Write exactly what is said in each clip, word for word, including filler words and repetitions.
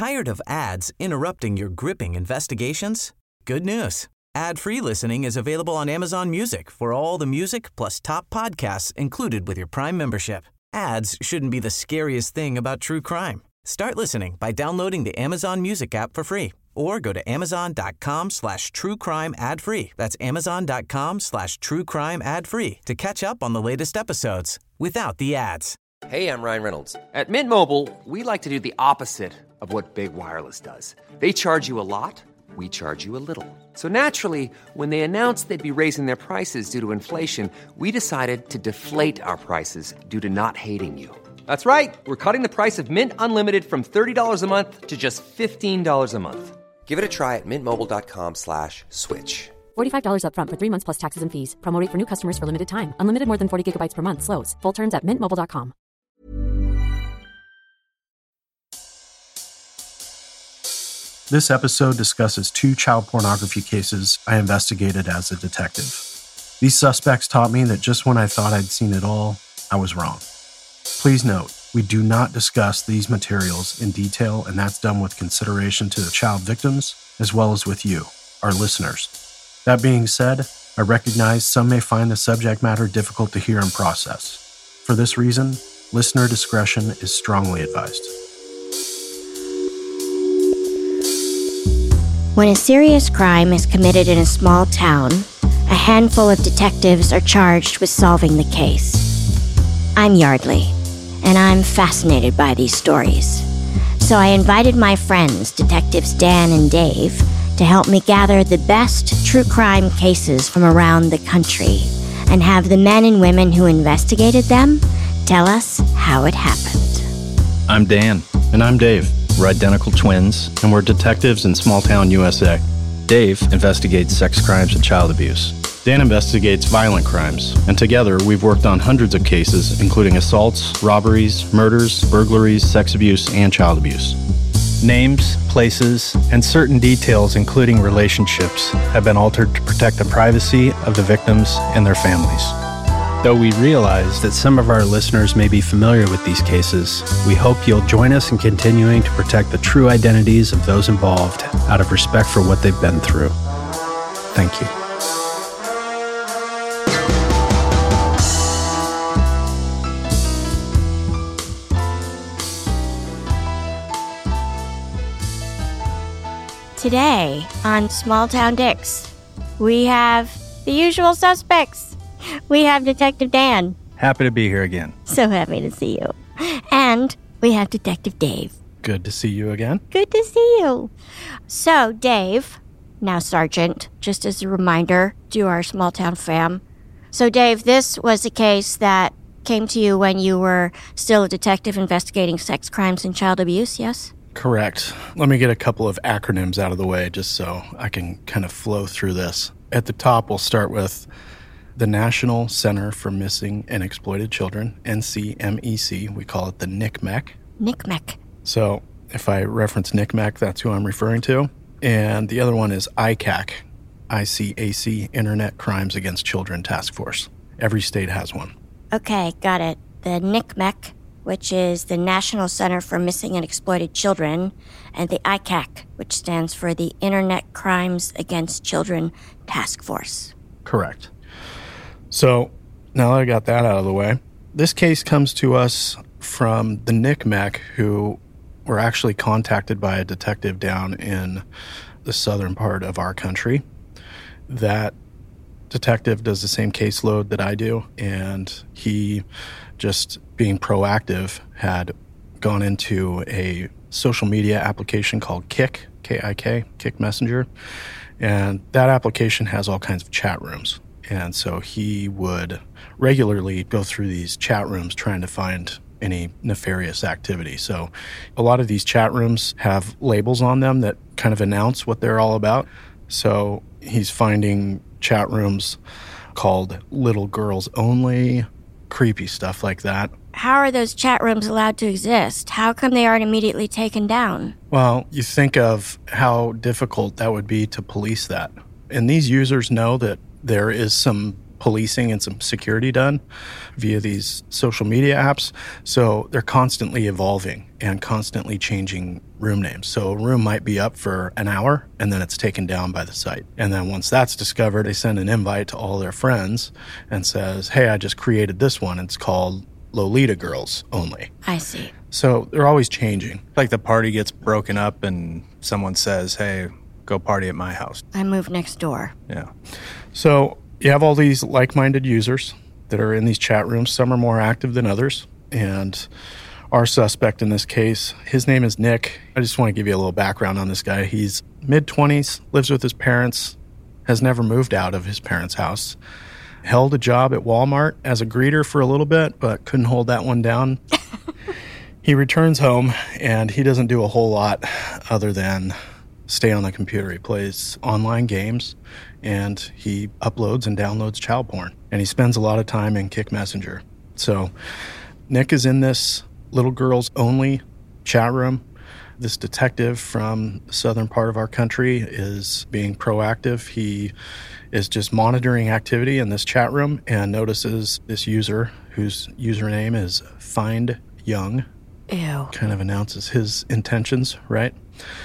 Tired of ads interrupting your gripping investigations? Good news. Ad-free listening is available on Amazon Music for all the music plus top podcasts included with your Prime membership. Ads shouldn't be the scariest thing about true crime. Start listening by downloading the Amazon Music app for free or go to amazon.com slash true crime ad free. That's amazon.com slash true crime ad free to catch up on the latest episodes without the ads. Hey, I'm Ryan Reynolds. At Mint Mobile, we like to do the opposite of what Big Wireless does. They charge you a lot. We charge you a little. So naturally, when they announced they'd be raising their prices due to inflation, we decided to deflate our prices due to not hating you. That's right. We're cutting the price of Mint Unlimited from thirty dollars a month to just fifteen dollars a month. Give it a try at mintmobile.com slash switch. forty-five dollars up front for three months plus taxes and fees. Promo rate for new customers for limited time. Unlimited more than forty gigabytes per month. Slows full terms at mint mobile dot com. This episode discusses two child pornography cases I investigated as a detective. These suspects taught me that just when I thought I'd seen it all, I was wrong. Please note, we do not discuss these materials in detail, and that's done with consideration to the child victims as well as with you, our listeners. That being said, I recognize some may find the subject matter difficult to hear and process. For this reason, listener discretion is strongly advised. When a serious crime is committed in a small town, a handful of detectives are charged with solving the case. I'm Yardley, and I'm fascinated by these stories. So I invited my friends, Detectives Dan and Dave, to help me gather the best true crime cases from around the country and have the men and women who investigated them tell us how it happened. I'm Dan. And I'm Dave. We're identical twins, and we're detectives in small-town U S A. Dave investigates sex crimes and child abuse. Dan investigates violent crimes, and together we've worked on hundreds of cases, including assaults, robberies, murders, burglaries, sex abuse, and child abuse. Names, places, and certain details, including relationships, have been altered to protect the privacy of the victims and their families. Though we realize that some of our listeners may be familiar with these cases, we hope you'll join us in continuing to protect the true identities of those involved out of respect for what they've been through. Thank you. Today on Small Town Dicks, we have the usual suspects. We have Detective Dan. Happy to be here again. So happy to see you. And we have Detective Dave. Good to see you again. Good to see you. So, Dave, now Sergeant, just as a reminder to our small town fam. So, Dave, this was a case that came to you when you were still a detective investigating sex crimes and child abuse, yes? Correct. Let me get a couple of acronyms out of the way just so I can kind of flow through this. At the top, we'll start with the National Center for Missing and Exploited Children, N C M E C. We call it the N C M E C. N C M E C. So if I reference N C M E C, that's who I'm referring to. And the other one is I C A C, I C A C, Internet Crimes Against Children Task Force. Every state has one. Okay, got it. The N C M E C, which is the National Center for Missing and Exploited Children, and the I C A C, which stands for the Internet Crimes Against Children Task Force. Correct. So now that I got that out of the way, this case comes to us from the N C M E C, who were actually contacted by a detective down in the southern part of our country. That detective does the same caseload that I do, and he, just being proactive, had gone into a social media application called Kik, K I K, Kik Messenger, and that application has all kinds of chat rooms. And so he would regularly go through these chat rooms trying to find any nefarious activity. So a lot of these chat rooms have labels on them that kind of announce what they're all about. So he's finding chat rooms called Little Girls Only, creepy stuff like that. How are those chat rooms allowed to exist? How come they aren't immediately taken down? Well, you think of how difficult that would be to police that. And these users know that there is some policing and some security done via these social media apps. So they're constantly evolving and constantly changing room names. So a room might be up for an hour and then it's taken down by the site. And then once that's discovered, they send an invite to all their friends and says, hey, I just created this one. It's called Lolita Girls Only. I see. So they're always changing. Like the party gets broken up and someone says, hey, go party at my house. I moved next door. Yeah. So you have all these like-minded users that are in these chat rooms. Some are more active than others. And our suspect in this case, his name is Nick. I just want to give you a little background on this guy. He's mid-twenties, lives with his parents, has never moved out of his parents' house, held a job at Walmart as a greeter for a little bit, but couldn't hold that one down. He returns home, and he doesn't do a whole lot other than stay on the computer. He plays online games, and he uploads and downloads child porn. And he spends a lot of time in Kick Messenger. So Nick is in this little girls only chat room. This detective from the southern part of our country is being proactive. He is just monitoring activity in this chat room and notices this user whose username is Find Young. Ew. Kind of announces his intentions, right?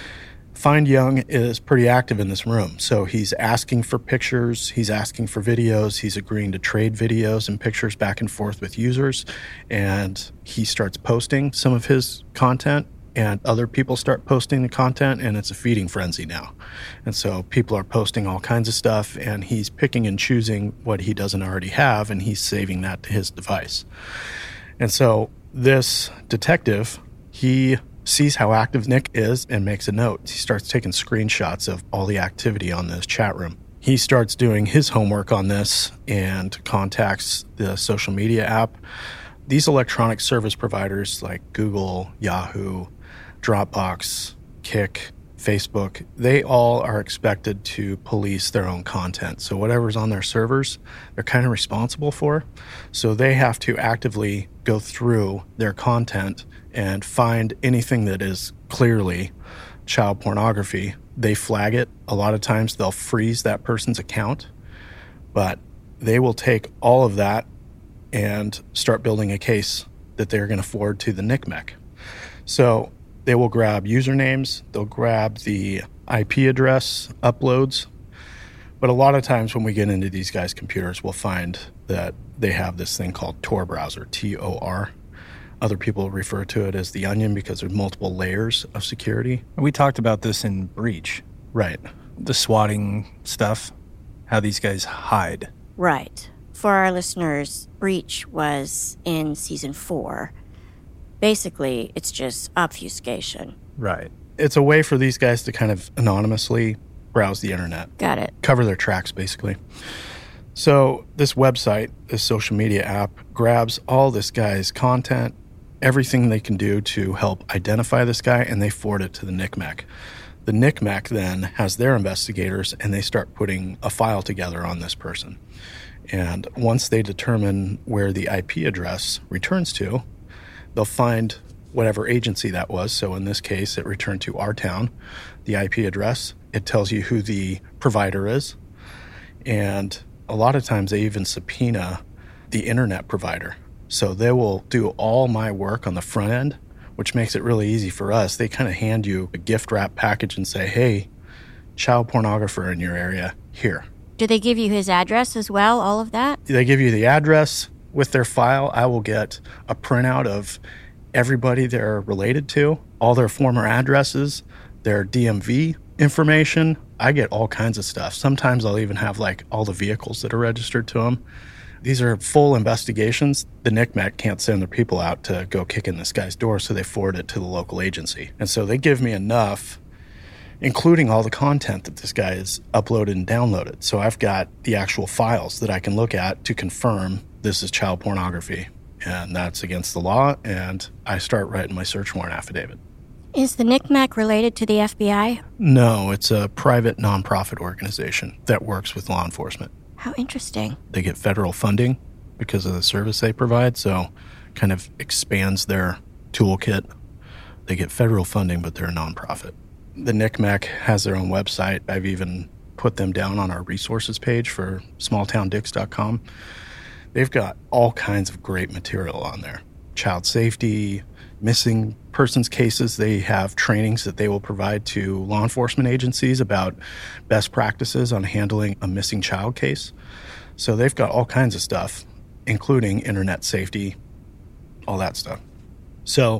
Find Young is pretty active in this room. So he's asking for pictures, he's asking for videos, he's agreeing to trade videos and pictures back and forth with users, and he starts posting some of his content, and other people start posting the content, and it's a feeding frenzy now. And so people are posting all kinds of stuff, and he's picking and choosing what he doesn't already have, and he's saving that to his device. And so this detective, he sees how active Nick is and makes a note. He starts taking screenshots of all the activity on this chat room. He starts doing his homework on this and contacts the social media app. These electronic service providers like Google, Yahoo, Dropbox, Kik, Facebook, they all are expected to police their own content. So whatever's on their servers, they're kind of responsible for. So they have to actively go through their content and find anything that is clearly child pornography. They flag it. A lot of times they'll freeze that person's account, but they will take all of that and start building a case that they're going to forward to the N C M E C. So they will grab usernames, they'll grab the I P address uploads, but a lot of times when we get into these guys' computers, we'll find that they have this thing called Tor browser, T O R. Other people refer to it as the onion because there's multiple layers of security. We talked about this in Breach. Right. The swatting stuff, how these guys hide. Right. For our listeners, Breach was in season four. Basically, it's just obfuscation. Right. It's a way for these guys to kind of anonymously browse the internet. Got it. Cover their tracks, basically. So this website, this social media app, grabs all this guy's content, everything they can do to help identify this guy, and they forward it to the N C M E C. The N C M E C then has their investigators, and they start putting a file together on this person. And once they determine where the I P address returns to, they'll find whatever agency that was. So in this case, it returned to our town, the I P address. It tells you who the provider is. And a lot of times they even subpoena the internet provider. So they will do all my work on the front end, which makes it really easy for us. They kind of hand you a gift wrap package and say, hey, child pornographer in your area, here. Do they give you his address as well, all of that? They give you the address. With their file, I will get a printout of everybody they're related to, all their former addresses, their D M V information. I get all kinds of stuff. Sometimes I'll even have like all the vehicles that are registered to them. These are full investigations. The N C M E C can't send their people out to go kick in this guy's door, so they forward it to the local agency. And so they give me enough, including all the content that this guy has uploaded and downloaded. So I've got the actual files that I can look at to confirm this is child pornography, and that's against the law, and I start writing my search warrant affidavit. Is the N C M E C related to the F B I? No, it's a private nonprofit organization that works with law enforcement. How interesting. They get federal funding because of the service they provide, so kind of expands their toolkit. They get federal funding, but they're a nonprofit. The N C M E C has their own website. I've even put them down on our resources page for small town dicks dot com. They've got all kinds of great material on there. Child safety, missing persons cases. They have trainings that they will provide to law enforcement agencies about best practices on handling a missing child case. So they've got all kinds of stuff, including internet safety, all that stuff. So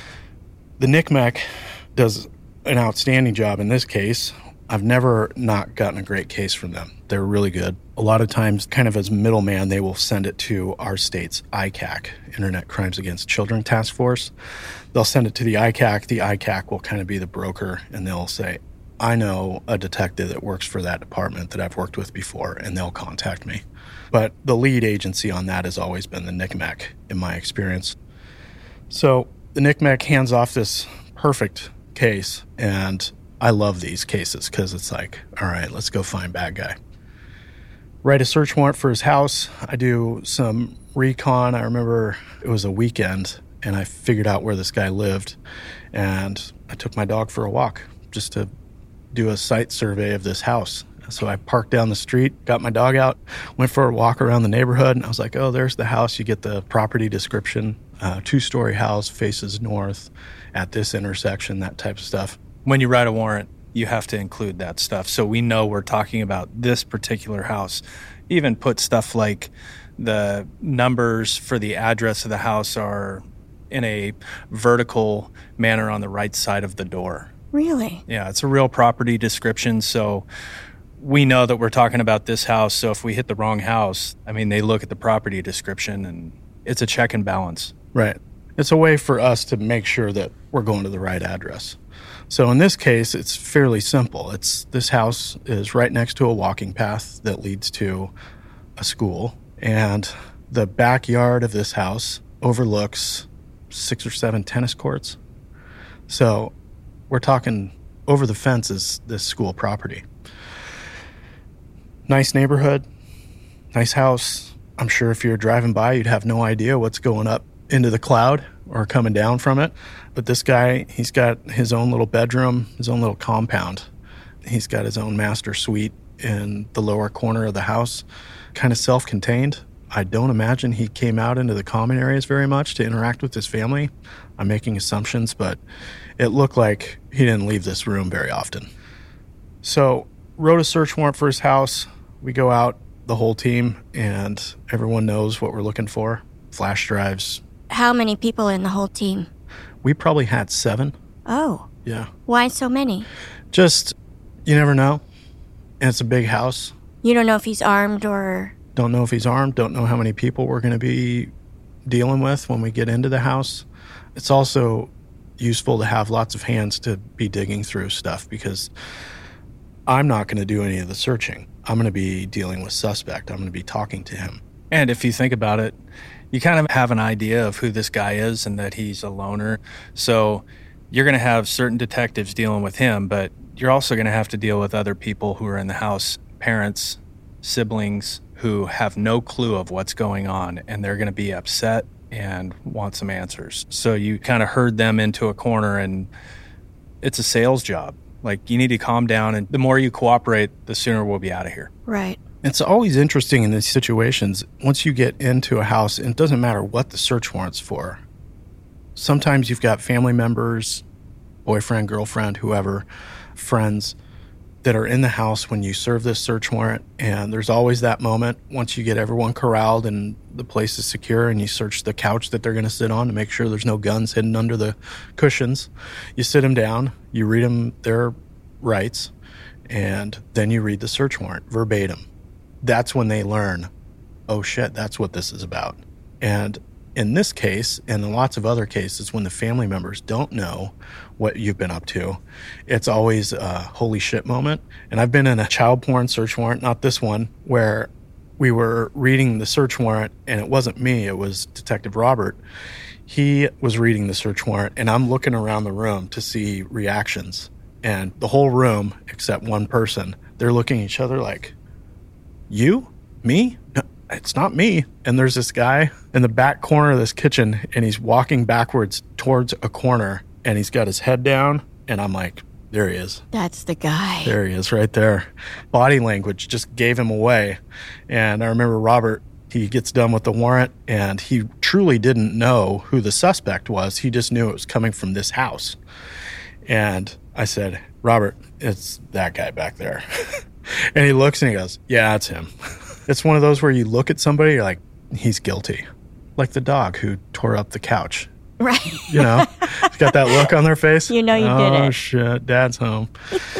the N C M E C does an outstanding job in this case. I've never not gotten a great case from them. They're really good. A lot of times, kind of as middleman, they will send it to our state's I C A C, Internet Crimes Against Children Task Force. They'll send it to the I C A C. The I C A C will kind of be the broker, and they'll say, I know a detective that works for that department that I've worked with before, and they'll contact me. But the lead agency on that has always been the N C M E C, in my experience. So the N C M E C hands off this perfect case, and I love these cases because it's like, all right, let's go find bad guy. Write a search warrant for his house. I do some recon. I remember it was a weekend, and I figured out where this guy lived, and I took my dog for a walk just to do a site survey of this house. So I parked down the street, got my dog out, went for a walk around the neighborhood, and I was like, oh, there's the house. You get the property description, uh, two-story house, faces north at this intersection, that type of stuff. When you write a warrant, you have to include that stuff. So we know we're talking about this particular house. Even put stuff like the numbers for the address of the house are in a vertical manner on the right side of the door. Really? Yeah, it's a real property description. So we know that we're talking about this house. So if we hit the wrong house, I mean, they look at the property description and it's a check and balance. Right. It's a way for us to make sure that we're going to the right address. So in this case, it's fairly simple. It's this house is right next to a walking path that leads to a school, and the backyard of this house overlooks six or seven tennis courts. So we're talking over the fence is this school property. Nice neighborhood, nice house. I'm sure if you're driving by, you'd have no idea what's going up into the cloud or coming down from it. But this guy, he's got his own little bedroom, his own little compound. He's got his own master suite in the lower corner of the house, kind of self-contained. I don't imagine he came out into the common areas very much to interact with his family. I'm making assumptions, but it looked like he didn't leave this room very often. So, wrote a search warrant for his house. We go out, the whole team, and everyone knows what we're looking for. Flash drives. How many people in the whole team? We probably had seven. Oh. Yeah. Why so many? Just, you never know. And it's a big house. You don't know if he's armed or... Don't know if he's armed. Don't know how many people we're going to be dealing with when we get into the house. It's also useful to have lots of hands to be digging through stuff because I'm not going to do any of the searching. I'm going to be dealing with suspect. I'm going to be talking to him. And if you think about it, you kind of have an idea of who this guy is and that he's a loner. So you're going to have certain detectives dealing with him, but you're also going to have to deal with other people who are in the house, parents, siblings, who have no clue of what's going on, and they're going to be upset and want some answers. So you kind of herd them into a corner, and it's a sales job. Like, you need to calm down, and the more you cooperate, the sooner we'll be out of here. Right. It's always interesting in these situations. Once you get into a house, and it doesn't matter what the search warrant's for. Sometimes you've got family members, boyfriend, girlfriend, whoever, friends that are in the house when you serve this search warrant. And there's always that moment once you get everyone corralled and the place is secure and you search the couch that they're going to sit on to make sure there's no guns hidden under the cushions. You sit them down, you read them their rights, and then you read the search warrant verbatim. That's when they learn, oh shit, that's what this is about. And in this case, and in lots of other cases, when the family members don't know what you've been up to, it's always a holy shit moment. And I've been in a child porn search warrant, not this one, where we were reading the search warrant, and it wasn't me, it was Detective Robert. He was reading the search warrant, and I'm looking around the room to see reactions. And the whole room, except one person, they're looking at each other like, you? Me? No, it's not me. And there's this guy in the back corner of this kitchen, and he's walking backwards towards a corner, and he's got his head down, and I'm like, There he is. That's the guy. There he is right there. Body language just gave him away. And I remember Robert, he gets done with the warrant, and he truly didn't know who the suspect was. He just knew it was coming from this house. And I said, Robert, it's that guy back there. And he looks and he goes, yeah, it's him. It's one of those where you look at somebody, you're like, he's guilty. Like the dog who tore up the couch. Right. You know, he's got that look on their face. You know you oh, did it. Oh, shit, Dad's home.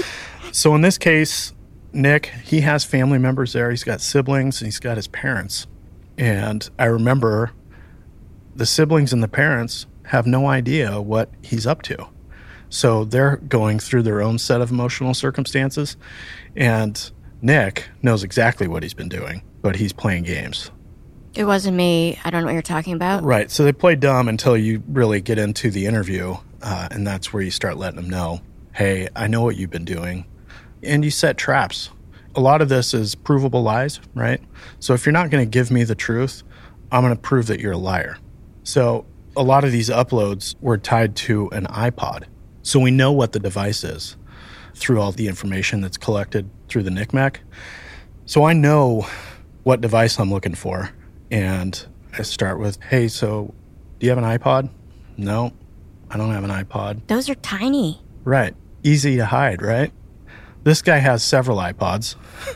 So in this case, Nick, he has family members there. He's got siblings and he's got his parents. And I remember the siblings and the parents have no idea what he's up to. So they're going through their own set of emotional circumstances. And Nick knows exactly what he's been doing, but he's playing games. It wasn't me. I don't know what you're talking about. Right. So they play dumb until you really get into the interview. Uh, and that's where you start letting them know, hey, I know what you've been doing. And you set traps. A lot of this is provable lies, right? So if you're not going to give me the truth, I'm going to prove that you're a liar. So a lot of these uploads were tied to an iPod. So we know what the device is through all the information that's collected through the N C M E C. So I know what device I'm looking for. And I start with, hey, so do you have an iPod? No, I don't have an iPod. Those are tiny. Right. Easy to hide, right? This guy has several iPods.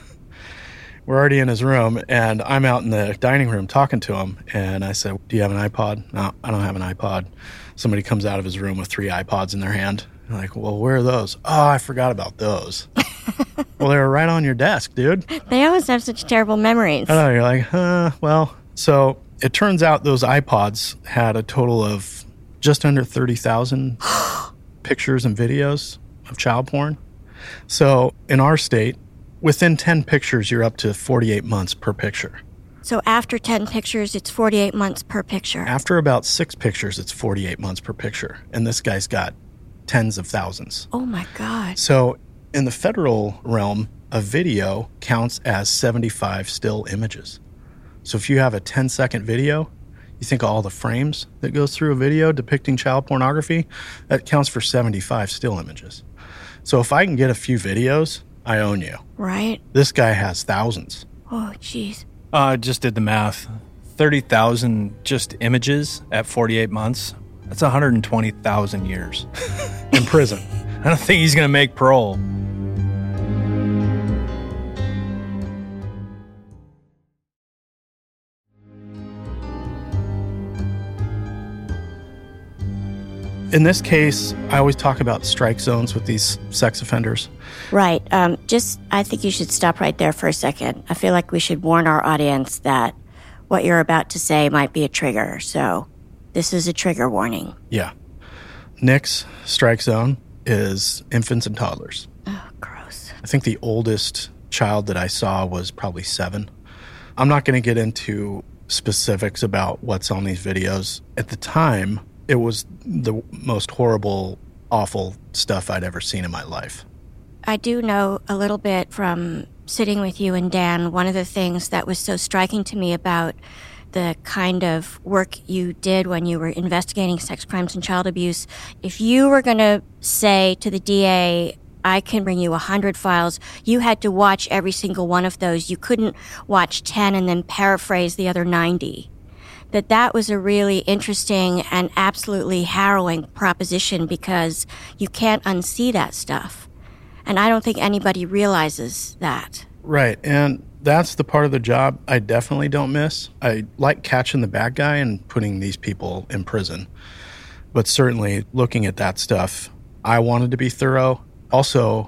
We're already in his room, and I'm out in the dining room talking to him. And I said, do you have an iPod? No, I don't have an iPod. Somebody comes out of his room with three iPods in their hand. I'm like, well, where are those? Oh, I forgot about those. Well, they were right on your desk, dude. They always have such terrible memories. I know. You're like, huh, well. So it turns out those iPods had a total of just under thirty thousand pictures and videos of child porn. So in our state, within ten pictures, you're up to forty-eight months per picture. So after ten pictures, it's forty-eight months per picture. After about six pictures, it's forty-eight months per picture. And this guy's got tens of thousands. Oh, my God. So in the federal realm, a video counts as seventy-five still images. So if you have a ten-second video, you think of all the frames that goes through a video depicting child pornography, that counts for seventy-five still images. So if I can get a few videos, I own you. Right. This guy has thousands. Oh, jeez. Uh, I just did the math. thirty thousand just images at forty-eight months. That's one hundred twenty thousand years in prison. I don't think he's going to make parole. In this case, I always talk about strike zones with these sex offenders. Right. Um, just, I think you should stop right there for a second. I feel like we should warn our audience that what you're about to say might be a trigger. So this is a trigger warning. Yeah. Nick's strike zone is infants and toddlers. Oh, gross. I think the oldest child that I saw was probably seven. I'm not going to get into specifics about what's on these videos. At the time, it was the most horrible, awful stuff I'd ever seen in my life. I do know a little bit from sitting with you and Dan. One of the things that was so striking to me about the kind of work you did when you were investigating sex crimes and child abuse, if you were going to say to the D A, I can bring you one hundred files, you had to watch every single one of those. You couldn't watch ten and then paraphrase the other ninety. That that was a really interesting and absolutely harrowing proposition because you can't unsee that stuff. And I don't think anybody realizes that. Right. And that's the part of the job I definitely don't miss. I like catching the bad guy and putting these people in prison. But certainly looking at that stuff, I wanted to be thorough. Also,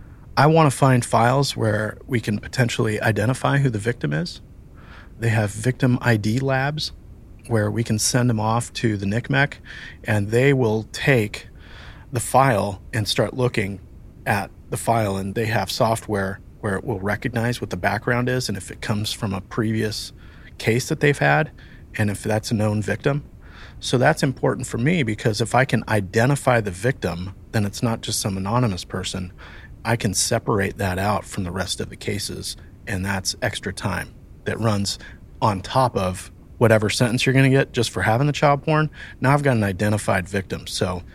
I want to find files where we can potentially identify who the victim is. They have victim I D labs where we can send them off to the N C M E C, and they will take the file and start looking at the file, and they have software where it will recognize what the background is and if it comes from a previous case that they've had and if that's a known victim. So that's important for me because if I can identify the victim, then it's not just some anonymous person. I can separate that out from the rest of the cases, and that's extra time that runs on top of whatever sentence you're going to get just for having the child porn. Now I've got an identified victim. So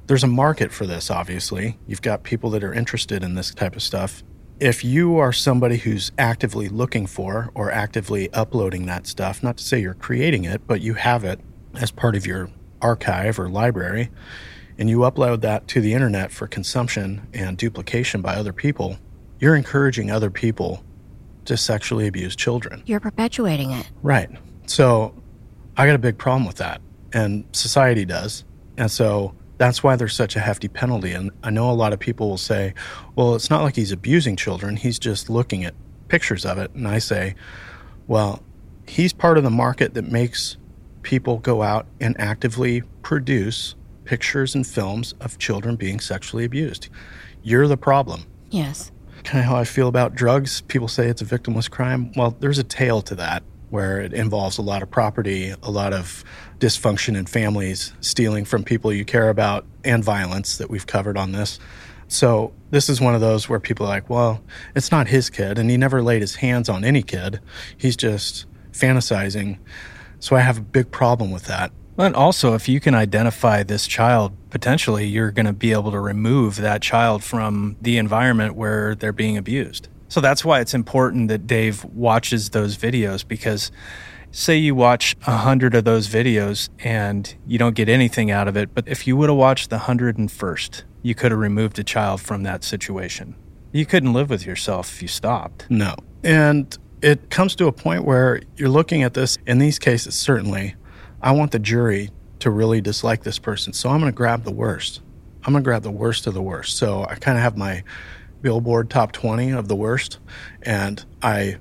there's a market for this, obviously. You've got people that are interested in this type of stuff. If you are somebody who's actively looking for or actively uploading that stuff, not to say you're creating it, but you have it as part of your archive or library, and you upload that to the internet for consumption and duplication by other people, you're encouraging other people to sexually abuse children. You're perpetuating it. Right. So I got a big problem with that, and society does. And so that's why there's such a hefty penalty. And I know a lot of people will say, well, it's not like he's abusing children. He's just looking at pictures of it. And I say, well, he's part of the market that makes people go out and actively produce pictures and films of children being sexually abused. You're the problem. Yes. Kind of how I feel about drugs. People say it's a victimless crime. Well, there's a tail to that where it involves a lot of property, a lot of dysfunction in families, stealing from people you care about, and violence that we've covered on this. So this is one of those where people are like, well, it's not his kid, and he never laid his hands on any kid. He's just fantasizing. So I have a big problem with that. And also, if you can identify this child, potentially you're going to be able to remove that child from the environment where they're being abused. So that's why it's important that Dave watches those videos, because say you watch a hundred of those videos and you don't get anything out of it, but if you would have watched the hundred and first, you could have removed a child from that situation. You couldn't live with yourself if you stopped. No. And it comes to a point where you're looking at this, in these cases, certainly, I want the jury to really dislike this person. So I'm going to grab the worst. I'm going to grab the worst of the worst. So I kind of have my Billboard top twenty of the worst, and I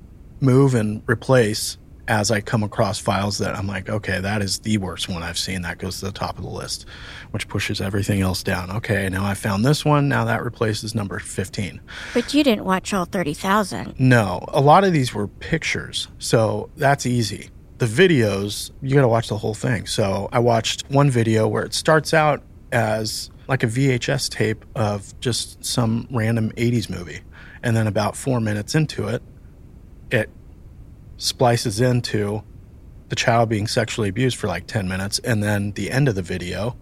move and replace as I come across files that I'm like, okay, that is the worst one I've seen. That goes to the top of the list, which pushes everything else down. Okay, now I found this one. Now that replaces number fifteen. But you didn't watch all thirty thousand. No, a lot of these were pictures, so that's easy. The videos, you got to watch the whole thing. So I watched one video where it starts out as like a V H S tape of just some random eighties movie. And then about four minutes into it, it splices into the child being sexually abused for like ten minutes. And then the end of the video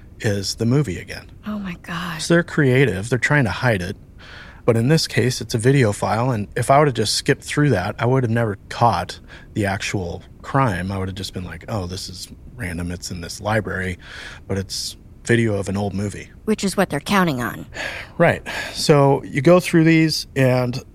is the movie again. Oh my gosh. So they're creative. They're trying to hide it. But in this case, it's a video file. And if I would have just skipped through that, I would have never caught the actual crime. I would have just been like, oh, this is random. It's in this library. But it's video of an old movie. Which is what they're counting on. Right. So you go through these, and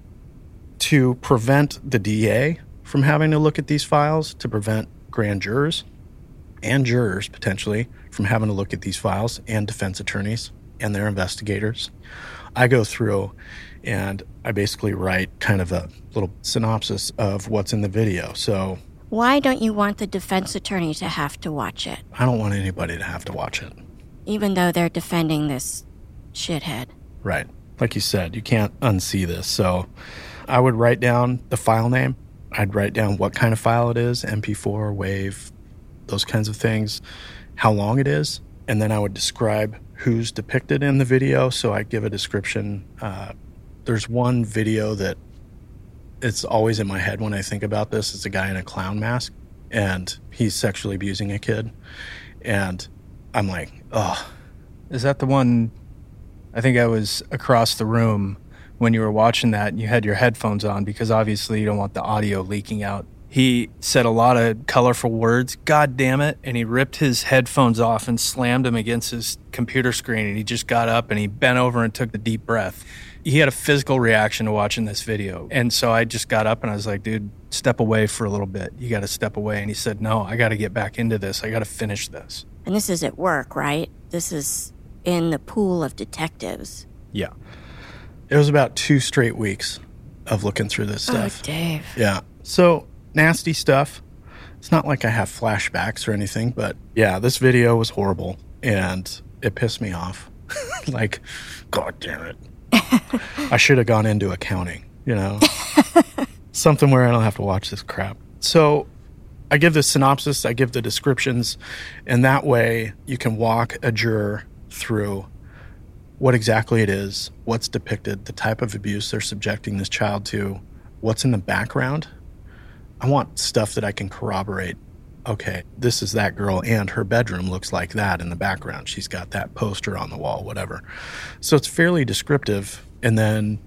to prevent the D A from having to look at these files, to prevent grand jurors and jurors potentially from having to look at these files, and defense attorneys and their investigators, I go through and I basically write kind of a little synopsis of what's in the video. So why don't you want the defense attorney to have to watch it? I don't want anybody to have to watch it. Even though they're defending this shithead. Right. Like you said, you can't unsee this. So I would write down the file name. I'd write down what kind of file it is, M P four, WAV, those kinds of things, how long it is. And then I would describe who's depicted in the video. So I give a description. Uh, there's one video that it's always in my head when I think about this. It's a guy in a clown mask, and he's sexually abusing a kid. And I'm like, oh. Is that the one? I think I was across the room when you were watching that, and you had your headphones on because obviously you don't want the audio leaking out. He said a lot of colorful words, God damn it, and he ripped his headphones off and slammed them against his computer screen, and he just got up and he bent over and took a deep breath. He had a physical reaction to watching this video. And so I just got up and I was like, dude, step away for a little bit. You got to step away. And he said, no, I got to get back into this. I got to finish this. And this is at work, right? This is in the pool of detectives. Yeah. It was about two straight weeks of looking through this stuff. Oh, Dave. Yeah. So nasty stuff. It's not like I have flashbacks or anything, but yeah, this video was horrible and it pissed me off. Like, God damn it. I should have gone into accounting, you know, something where I don't have to watch this crap. So I give the synopsis, I give the descriptions, and that way you can walk a juror through what exactly it is, what's depicted, the type of abuse they're subjecting this child to, what's in the background. I want stuff that I can corroborate okay, this is that girl and her bedroom looks like that in the background. She's got that poster on the wall, whatever. So it's fairly descriptive. And then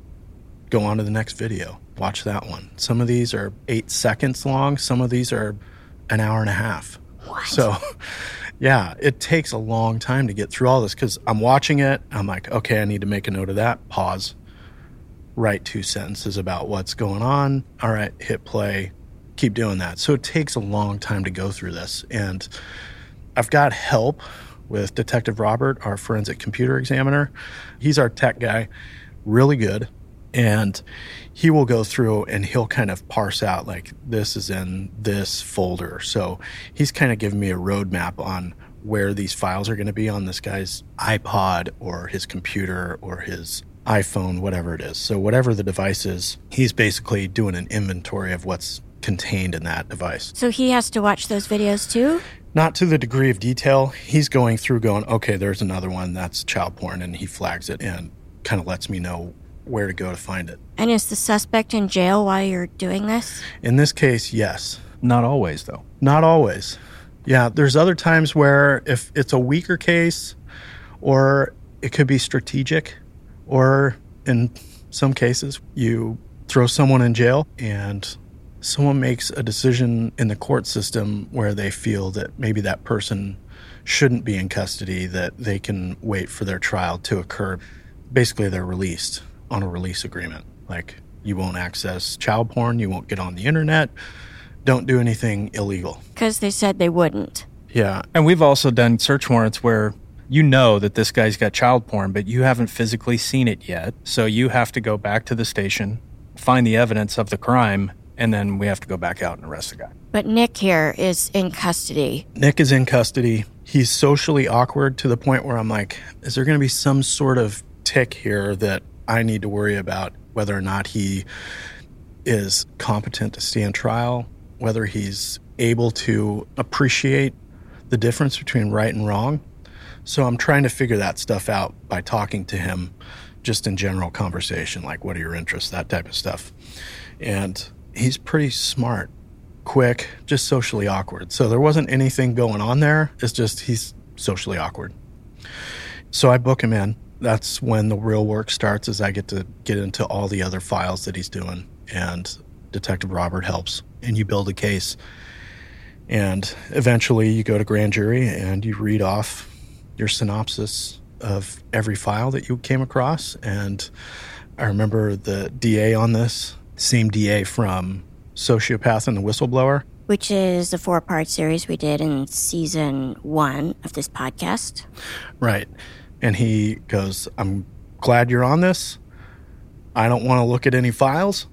go on to the next video. Watch that one. Some of these are eight seconds long. Some of these are an hour and a half. What? So, yeah, it takes a long time to get through all this because I'm watching it. I'm like, okay, I need to make a note of that. Pause. Write two sentences about what's going on. All right, hit play. Keep doing that. So it takes a long time to go through this. And I've got help with Detective Robert, our forensic computer examiner. He's our tech guy, really good. And he will go through and he'll kind of parse out, like, this is in this folder. So he's kind of giving me a roadmap on where these files are going to be on this guy's iPod or his computer or his iPhone, whatever it is. So whatever the device is, he's basically doing an inventory of what's contained in that device. So he has to watch those videos too? Not to the degree of detail. He's going through going, okay, there's another one that's child porn, and he flags it and kind of lets me know where to go to find it. And is the suspect in jail while you're doing this? In this case, yes. Not always, though. Not always. Yeah, there's other times where if it's a weaker case, or it could be strategic, or in some cases, you throw someone in jail and someone makes a decision in the court system where they feel that maybe that person shouldn't be in custody, that they can wait for their trial to occur. Basically, they're released on a release agreement. Like, you won't access child porn, you won't get on the internet, don't do anything illegal. Because they said they wouldn't. Yeah. And we've also done search warrants where you know that this guy's got child porn, but you haven't physically seen it yet. So you have to go back to the station, find the evidence of the crime, and then we have to go back out and arrest the guy. But Nick here is in custody. Nick is in custody. He's socially awkward to the point where I'm like, is there going to be some sort of tick here that I need to worry about, whether or not he is competent to stand trial, whether he's able to appreciate the difference between right and wrong. So I'm trying to figure that stuff out by talking to him just in general conversation, like, what are your interests, that type of stuff. And he's pretty smart, quick, just socially awkward. So there wasn't anything going on there. It's just he's socially awkward. So I book him in. That's when the real work starts, is I get to get into all the other files that he's doing. And Detective Robert helps. And you build a case. And eventually you go to grand jury and you read off your synopsis of every file that you came across. And I remember the D A on this, same D A from Sociopath and the Whistleblower. Which is a four-part series we did in season one of this podcast. Right. And he goes, I'm glad you're on this. I don't want to look at any files.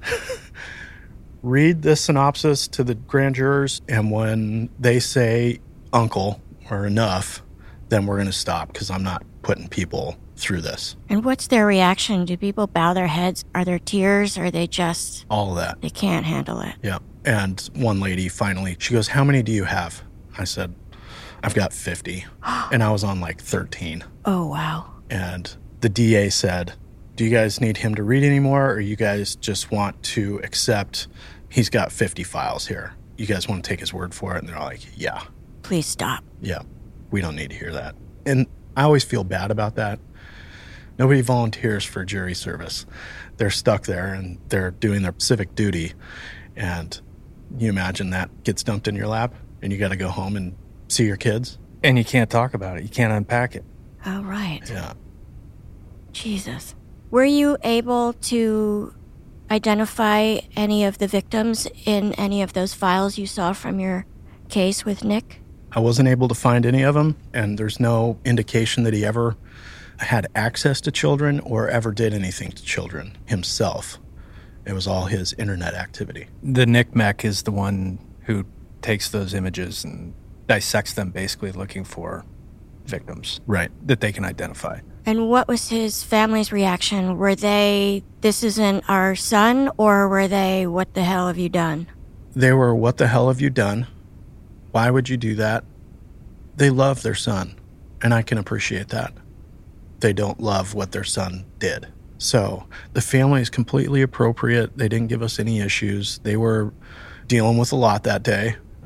Read the synopsis to the grand jurors, and when they say uncle or enough, then we're going to stop, because I'm not putting people through this. And what's their reaction? Do people bow their heads? Are there tears? Or are they just... All of that. They can't handle it. Yeah. And one lady finally, she goes, how many do you have? I said, I've got fifty. And I was on like thirteen. Oh, wow. And the D A said, do you guys need him to read anymore, or you guys just want to accept he's got fifty files here? You guys want to take his word for it? And they're like, yeah. Please stop. Yeah, we don't need to hear that. And I always feel bad about that. Nobody volunteers for jury service. They're stuck there and they're doing their civic duty. And you imagine that gets dumped in your lap and you got to go home and see your kids. And you can't talk about it. You can't unpack it. Oh, right. Yeah. Jesus. Were you able to identify any of the victims in any of those files you saw from your case with Nick? I wasn't able to find any of them, and there's no indication that he ever had access to children or ever did anything to children himself. It was all his internet activity. The N C M E C is the one who takes those images and dissects them, basically looking for victims. Right. That they can identify. And what was his family's reaction? Were they, this isn't our son, or were they, what the hell have you done? They were, what the hell have you done? Why would you do that? They love their son, and I can appreciate that. They don't love what their son did. So the family is completely appropriate. They didn't give us any issues. They were dealing with a lot that day.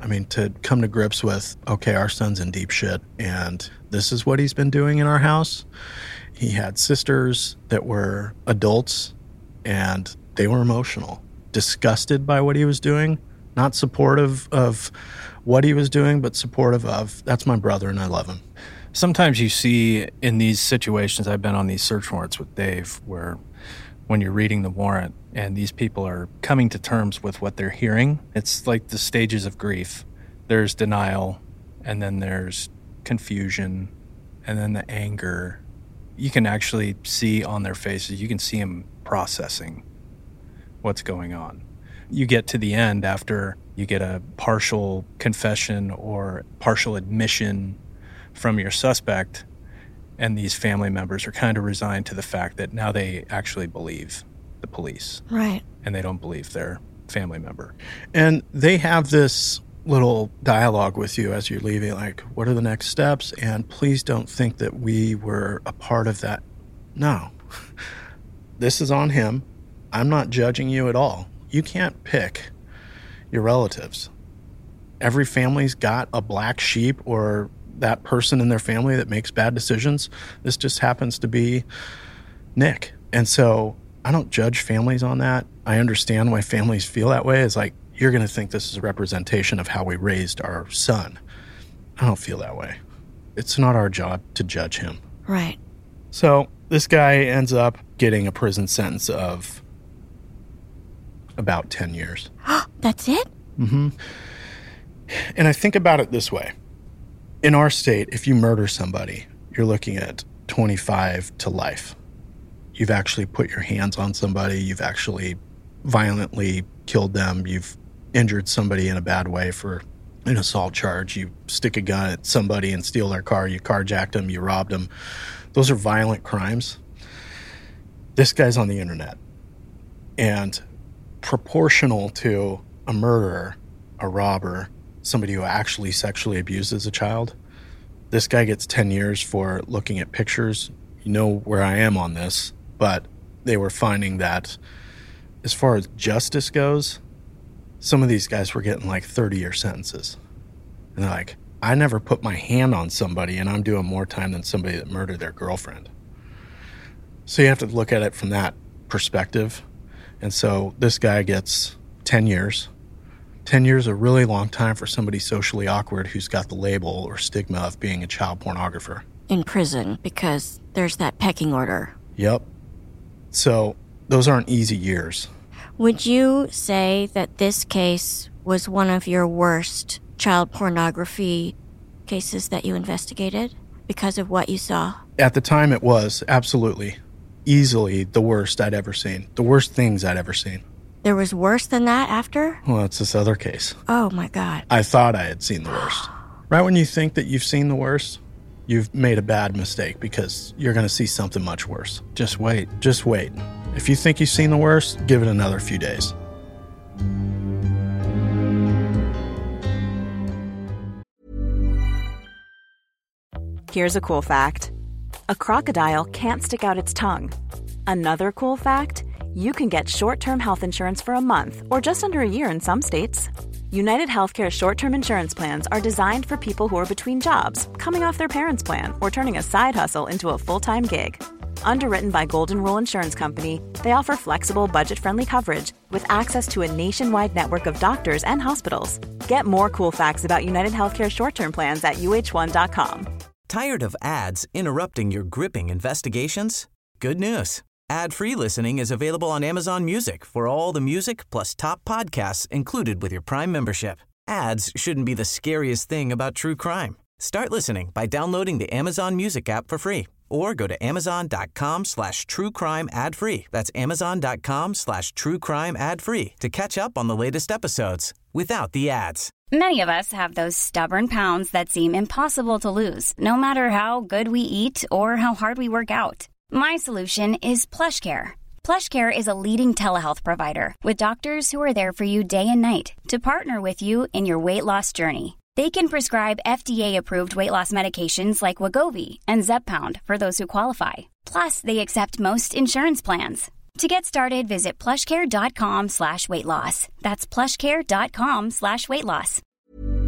I mean, to come to grips with, okay, our son's in deep shit, and this is what he's been doing in our house. He had sisters that were adults, and they were emotional, disgusted by what he was doing, not supportive of what he was doing, but supportive of, that's my brother and I love him. Sometimes you see in these situations, I've been on these search warrants with Dave, where when you're reading the warrant and these people are coming to terms with what they're hearing, it's like the stages of grief. There's denial, and then there's confusion, and then the anger. You can actually see on their faces, you can see them processing what's going on. You get to the end after you get a partial confession or partial admission from your suspect, and these family members are kind of resigned to the fact that now they actually believe the police. Right. And they don't believe their family member. And they have this little dialogue with you as you're leaving, like, what are the next steps? And please don't think that we were a part of that. No. This is on him. I'm not judging you at all. You can't pick your relatives. Every family's got a black sheep or that person in their family that makes bad decisions. This just happens to be Nick. And so I don't judge families on that. I understand why families feel that way. It's like, you're going to think this is a representation of how we raised our son. I don't feel that way. It's not our job to judge him. Right. So this guy ends up getting a prison sentence of about ten years. That's it? Mm-hmm. And I think about it this way. In our state, if you murder somebody, you're looking at twenty-five to life. You've actually put your hands on somebody. You've actually violently killed them. You've injured somebody in a bad way for an assault charge. You stick a gun at somebody and steal their car. You carjacked them. You robbed them. Those are violent crimes. This guy's on the internet. And proportional to a murderer, a robber, somebody who actually sexually abuses a child, this guy gets ten years for looking at pictures. You know where I am on this, but they were finding that as far as justice goes, some of these guys were getting like thirty-year sentences. And they're like, I never put my hand on somebody and I'm doing more time than somebody that murdered their girlfriend. So you have to look at it from that perspective. And so this guy gets ten years. ten years is a really long time for somebody socially awkward who's got the label or stigma of being a child pornographer. In prison, because there's that pecking order. Yep. So those aren't easy years. Would you say that this case was one of your worst child pornography cases that you investigated because of what you saw? At the time, it was, absolutely. Easily the worst I'd ever seen. The worst things I'd ever seen. There was worse than that after? Well, it's this other case. Oh, my God. I thought I had seen the worst. Right when you think that you've seen the worst, you've made a bad mistake because you're going to see something much worse. Just wait. Just wait. If you think you've seen the worst, give it another few days. Here's a cool fact. A crocodile can't stick out its tongue. Another cool fact, you can get short-term health insurance for a month or just under a year in some states. United Healthcare short-term insurance plans are designed for people who are between jobs, coming off their parents' plan, or turning a side hustle into a full-time gig. Underwritten by Golden Rule Insurance Company, they offer flexible, budget-friendly coverage with access to a nationwide network of doctors and hospitals. Get more cool facts about United Healthcare short-term plans at U H one dot com. Tired of ads interrupting your gripping investigations? Good news. Ad-free listening is available on Amazon Music for all the music plus top podcasts included with your Prime membership. Ads shouldn't be the scariest thing about true crime. Start listening by downloading the Amazon Music app for free or go to amazon.com slash true crime ad free. That's amazon.com slash true crime ad free to catch up on the latest episodes without the ads. Many of us have those stubborn pounds that seem impossible to lose, no matter how good we eat or how hard we work out. My solution is PlushCare. PlushCare is a leading telehealth provider with doctors who are there for you day and night to partner with you in your weight loss journey. They can prescribe F D A-approved weight loss medications like Wegovy and Zepbound for those who qualify. Plus, they accept most insurance plans. To get started, visit plushcare.com slash weight loss. That's plushcare.com slash weight loss.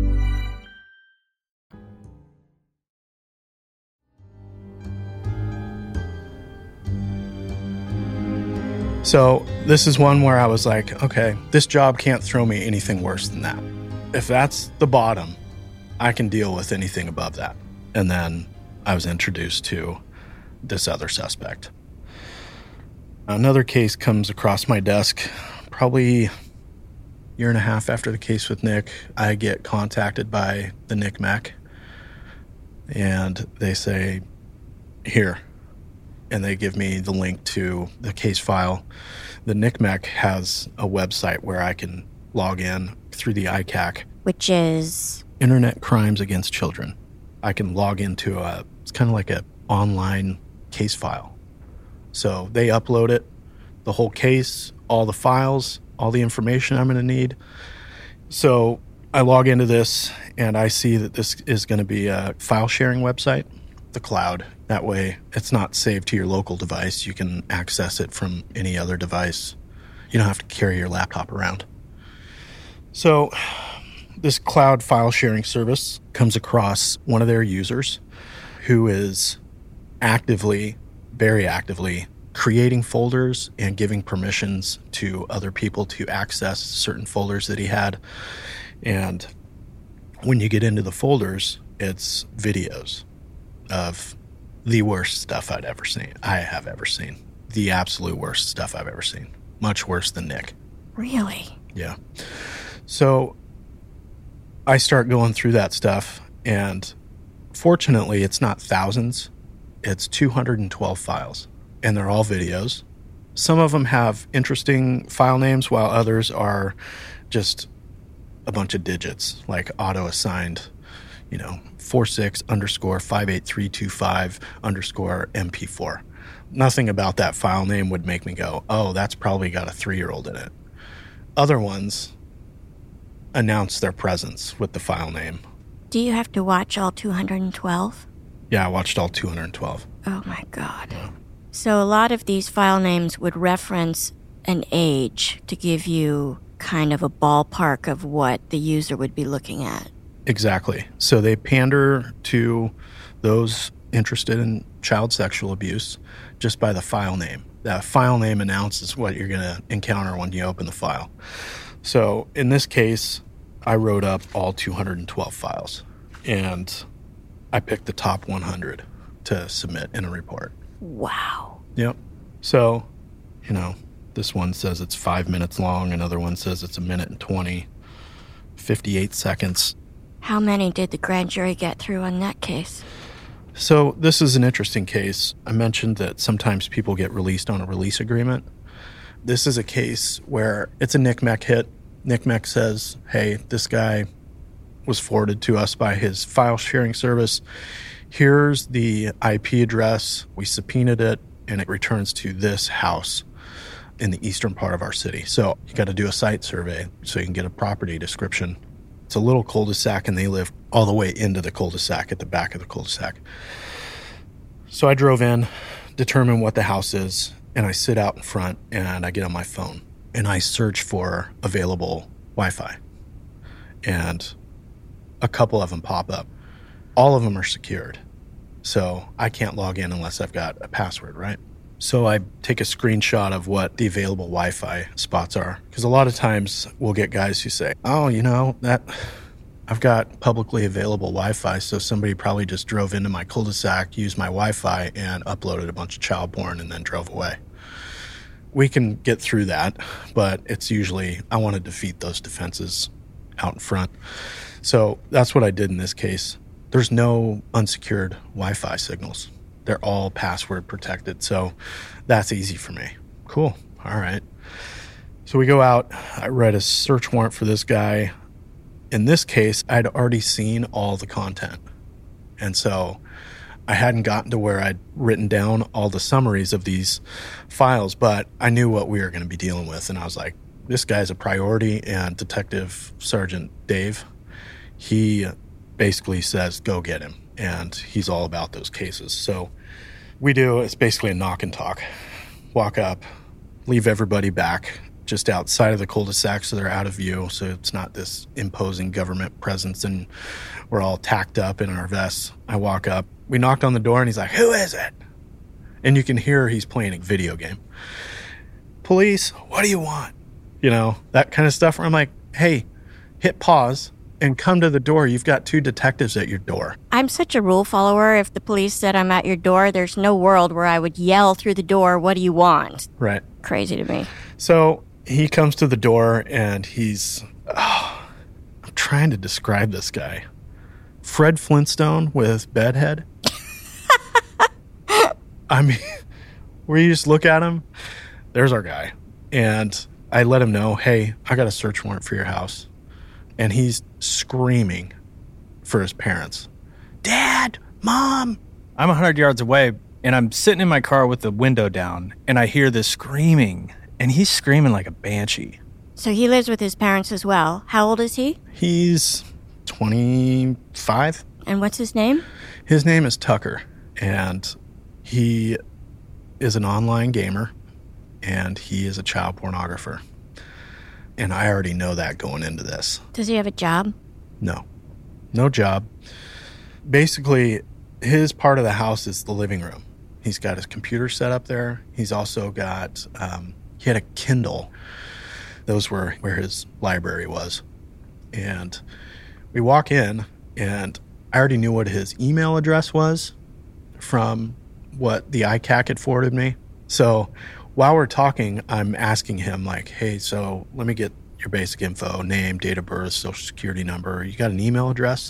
So this is one where I was like, okay, this job can't throw me anything worse than that. If that's the bottom, I can deal with anything above that. And then I was introduced to this other suspect. Another case comes across my desk probably a year and a half after the case with Nick. I get contacted by the N C M E C, and they say, here. And they give me the link to the case file. The N C M E C has a website where I can log in through the I C A C. Which is? Internet Crimes Against Children. I can log into a, it's kind of like an online case file. So they upload it, the whole case, all the files, all the information I'm going to need. So I log into this and I see that this is going to be a file sharing website, the cloud. That way it's not saved to your local device. You can access it from any other device. You don't have to carry your laptop around. So this cloud file sharing service comes across one of their users who is actively, very actively creating folders and giving permissions to other people to access certain folders that he had. And when you get into the folders, it's videos of the worst stuff I'd ever seen. I have ever seen. The absolute worst stuff I've ever seen. Much worse than Nick. Really? Yeah. So I start going through that stuff, and fortunately, it's not thousands. It's two hundred twelve files, and they're all videos. Some of them have interesting file names, while others are just a bunch of digits, like auto-assigned, you know, forty-six underscore five eight three two five underscore M P four. Nothing about that file name would make me go, oh, that's probably got a three-year-old in it. Other ones announce their presence with the file name. Do you have to watch all two hundred twelve? Yeah, I watched all two hundred twelve. Oh my God. Yeah. So a lot of these file names would reference an age to give you kind of a ballpark of what the user would be looking at. Exactly. So they pander to those interested in child sexual abuse just by the file name. That file name announces what you're going to encounter when you open the file. So in this case, I wrote up all two hundred twelve files, and I picked the top one hundred to submit in a report. Wow. Yep. So, you know, this one says it's five minutes long. Another one says it's a minute and twenty, fifty-eight seconds. How many did the grand jury get through on that case? So this is an interesting case. I mentioned that sometimes people get released on a release agreement. This is a case where it's a N C M E C hit. N C M E C says, hey, this guy was forwarded to us by his file sharing service. Here's the I P address. We subpoenaed it, and it returns to this house in the eastern part of our city. So you got to do a site survey so you can get a property description. It's a little cul-de-sac, and they live all the way into the cul-de-sac at the back of the cul-de-sac. So I drove in, determined what the house is, and I sit out in front, and I get on my phone, and I search for available Wi-Fi. And a couple of them pop up. All of them are secured. So I can't log in unless I've got a password, right? So I take a screenshot of what the available Wi-Fi spots are. Because a lot of times we'll get guys who say, oh, you know, that I've got publicly available Wi-Fi, so somebody probably just drove into my cul-de-sac, used my Wi-Fi, and uploaded a bunch of child porn and then drove away. We can get through that, but it's usually, I want to defeat those defenses out in front. So that's what I did in this case. There's no unsecured Wi-Fi signals. They're all password protected, so that's easy for me. Cool. All right. So we go out. I read a search warrant for this guy. In this case, I'd already seen all the content. And so I hadn't gotten to where I'd written down all the summaries of these files, but I knew what we were going to be dealing with. And I was like, this guy's a priority. And Detective Sergeant Dave, he basically says, go get him. And he's all about those cases. So we do, it's basically a knock and talk. Walk up, leave everybody back just outside of the cul-de-sac so they're out of view, so it's not this imposing government presence and we're all tacked up in our vests. I walk up, we knocked on the door and he's like, who is it? And you can hear he's playing a video game. police. What do you want? You know, that kind of stuff where I'm like, hey, hit pause and come to the door. You've got two detectives at your door. I'm such a rule follower. If the police said I'm at your door, there's no world where I would yell through the door, what do you want? Right. Crazy to me. So he comes to the door and he's, oh, I'm trying to describe this guy. Fred Flintstone with bedhead. I mean, where you just look at him, there's our guy. And I let him know, hey, I got a search warrant for your house. And he's screaming for his parents. Dad, Mom. I'm one hundred yards away, and I'm sitting in my car with the window down, and I hear this screaming, and he's screaming like a banshee. So he lives with his parents as well. How old is he? He's twenty-five. And what's his name? His name is Tucker, and he is an online gamer, and he is a child pornographer. And I already know that going into this. Does he have a job? No. No job. Basically, his part of the house is the living room. He's got his computer set up there. He's also got, um, he had a Kindle. Those were where his library was. And we walk in, and I already knew what his email address was from what the I C A C had forwarded me. So while we're talking, I'm asking him, like, hey, so let me get your basic info, name, date of birth, social security number. You got an email address?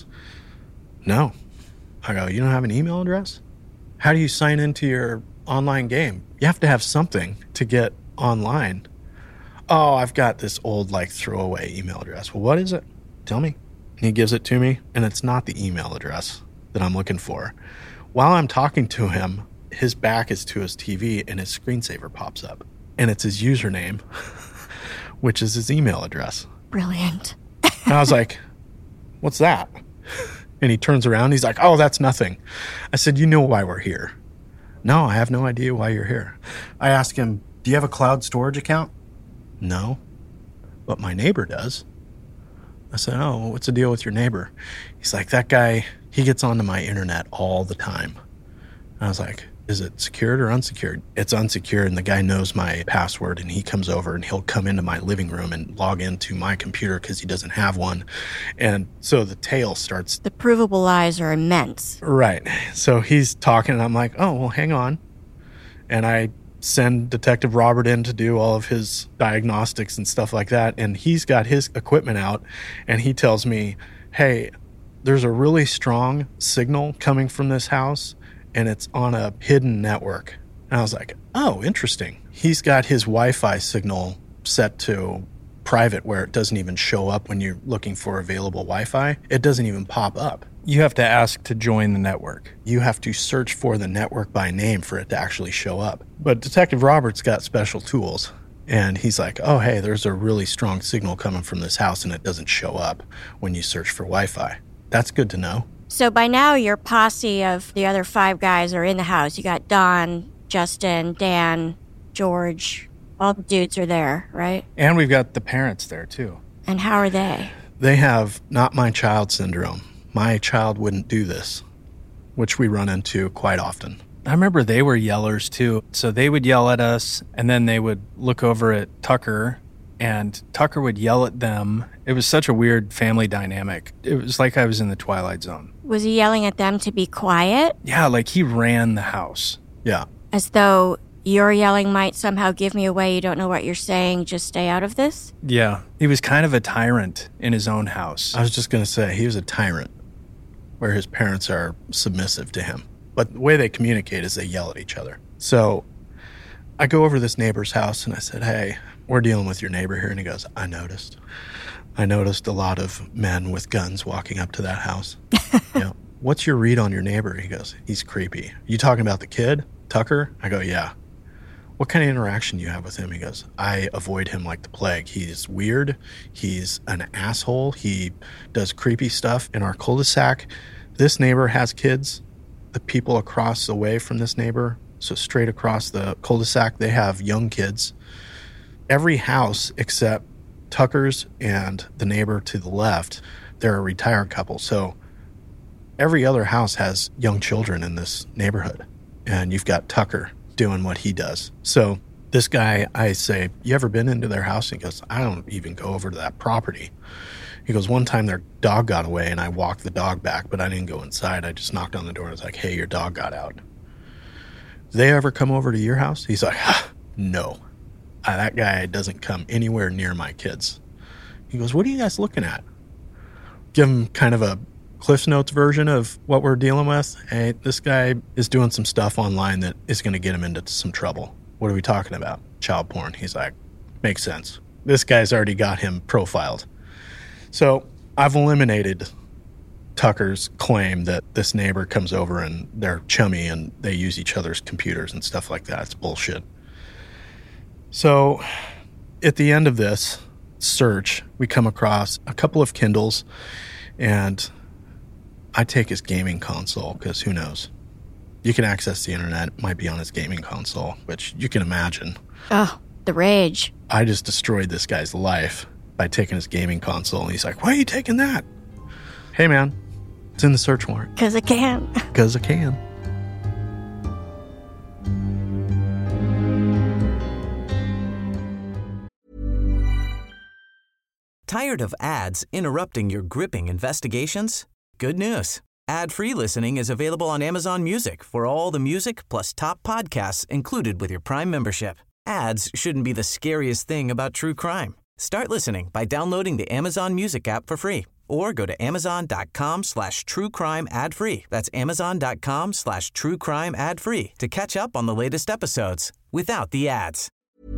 No. I go, you don't have an email address? How do you sign into your online game? You have to have something to get online. Oh, I've got this old, like, throwaway email address. Well, what is it? Tell me. And he gives it to me, and it's not the email address that I'm looking for. While I'm talking to him, his back is to his T V and his screensaver pops up. And it's his username, which is his email address. Brilliant. And I was like, what's that? And he turns around. He's like, oh, that's nothing. I said, you know why we're here. No, I have no idea why you're here. I asked him, do you have a cloud storage account? No, but my neighbor does. I said, oh, what's the deal with your neighbor? He's like, that guy, he gets onto my internet all the time. And I was like, is it secured or unsecured? It's unsecured, and the guy knows my password, and he comes over, and he'll come into my living room and log into my computer because he doesn't have one. And so the tale starts. The provable lies are immense. Right. So he's talking, and I'm like, oh, well, hang on. And I send Detective Robert in to do all of his diagnostics and stuff like that, and he's got his equipment out, and he tells me, hey, there's a really strong signal coming from this house, and it's on a hidden network. And I was like, oh, interesting. He's got his Wi-Fi signal set to private where it doesn't even show up when you're looking for available Wi-Fi. It doesn't even pop up. You have to ask to join the network. You have to search for the network by name for it to actually show up. But Detective Robert's got special tools. And he's like, oh, hey, there's a really strong signal coming from this house, and it doesn't show up when you search for Wi-Fi. That's good to know. So by now, your posse of the other five guys are in the house. You got Don, Justin, Dan, George. All the dudes are there, right? And we've got the parents there, too. And how are they? They have not my child syndrome. My child wouldn't do this, which we run into quite often. I remember they were yellers, too. So they would yell at us, and then they would look over at Tucker, and Tucker would yell at them. It was such a weird family dynamic. It was like I was in the Twilight Zone. Was he yelling at them to be quiet? Yeah, like he ran the house. Yeah. As though your yelling might somehow give me away. You don't know what you're saying. Just stay out of this? Yeah. He was kind of a tyrant in his own house. I was just going to say, he was a tyrant where his parents are submissive to him. But the way they communicate is they yell at each other. So I go over to this neighbor's house and I said, hey, we're dealing with your neighbor here. And he goes, I noticed. I noticed a lot of men with guns walking up to that house. You know, what's your read on your neighbor? He goes, he's creepy. You talking about the kid, Tucker? I go, yeah. What kind of interaction do you have with him? He goes, I avoid him like the plague. He's weird. He's an asshole. He does creepy stuff in our cul-de-sac. This neighbor has kids. The people across the way from this neighbor, so straight across the cul-de-sac, they have young kids. Every house except Tucker's and the neighbor to the left, they're a retired couple. So every other house has young children in this neighborhood. And you've got Tucker doing what he does. So This guy, I say, you ever been into their house? He goes, I don't even go over to that property. He goes, one time their dog got away and I walked the dog back, but I didn't go inside. I just knocked on the door and was like, hey, your dog got out. Did they ever come over to your house? He's like, ah, no. Uh, that guy doesn't come anywhere near my kids. He goes, what are you guys looking at? Give him kind of a Cliff Notes version of what we're dealing with. Hey, this guy is doing some stuff online that is going to get him into some trouble. What are we talking about? Child porn. He's like, makes sense. This guy's already got him profiled. So I've eliminated Tucker's claim that this neighbor comes over and they're chummy and they use each other's computers and stuff like that. It's bullshit. So at the end of this search, we come across a couple of Kindles, and I take his gaming console because who knows? You can access the internet. It might be on his gaming console, which you can imagine. Oh, the rage. I just destroyed this guy's life by taking his gaming console, and he's like, why are you taking that? Hey, man, it's in the search warrant. Because I can. Because I can. Tired of ads interrupting your gripping investigations? Good news. Ad-free listening is available on Amazon Music for all the music plus top podcasts included with your Prime membership. Ads shouldn't be the scariest thing about true crime. Start listening by downloading the Amazon Music app for free or go to amazon.com slash true crime ad free. That's amazon.com slash true crime ad free to catch up on the latest episodes without the ads.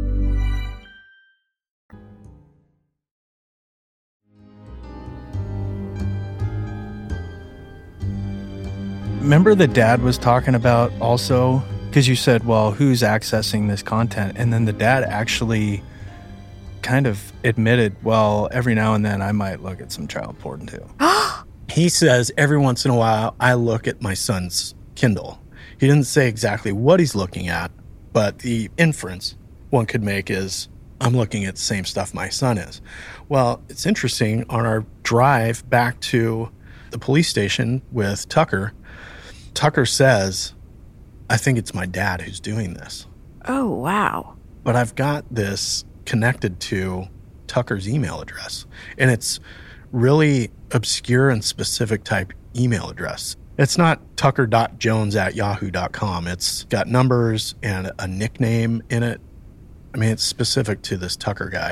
Remember the dad was talking about also, because you said, well, who's accessing this content? And then the dad actually kind of admitted, well, every now and then I might look at some child porn too. He says every once in a while I look at my son's Kindle. He didn't say exactly what he's looking at, but the inference one could make is I'm looking at the same stuff my son is. Well, it's interesting. On our drive back to the police station with Tucker, Tucker says, I think it's my dad who's doing this. Oh, wow. But I've got this connected to Tucker's email address, and it's really obscure and specific type email address. It's not tucker.jones at yahoo dot com. It's got numbers and a nickname in it. I mean, it's specific to this Tucker guy,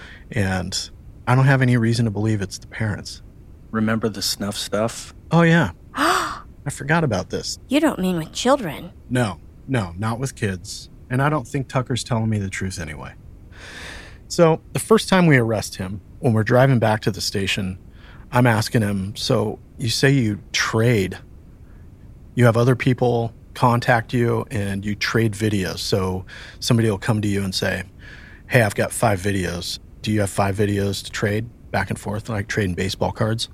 and I don't have any reason to believe it's the parents. Remember the snuff stuff? Oh, yeah. I forgot about this. You don't mean with children? No, no, not with kids. And I don't think Tucker's telling me the truth anyway. So the first time we arrest him, when we're driving back to the station, I'm asking him, so you say you trade, you have other people contact you and you trade videos. So somebody will come to you and say, hey, I've got five videos. Do you have five videos to trade back and forth, like trading baseball cards?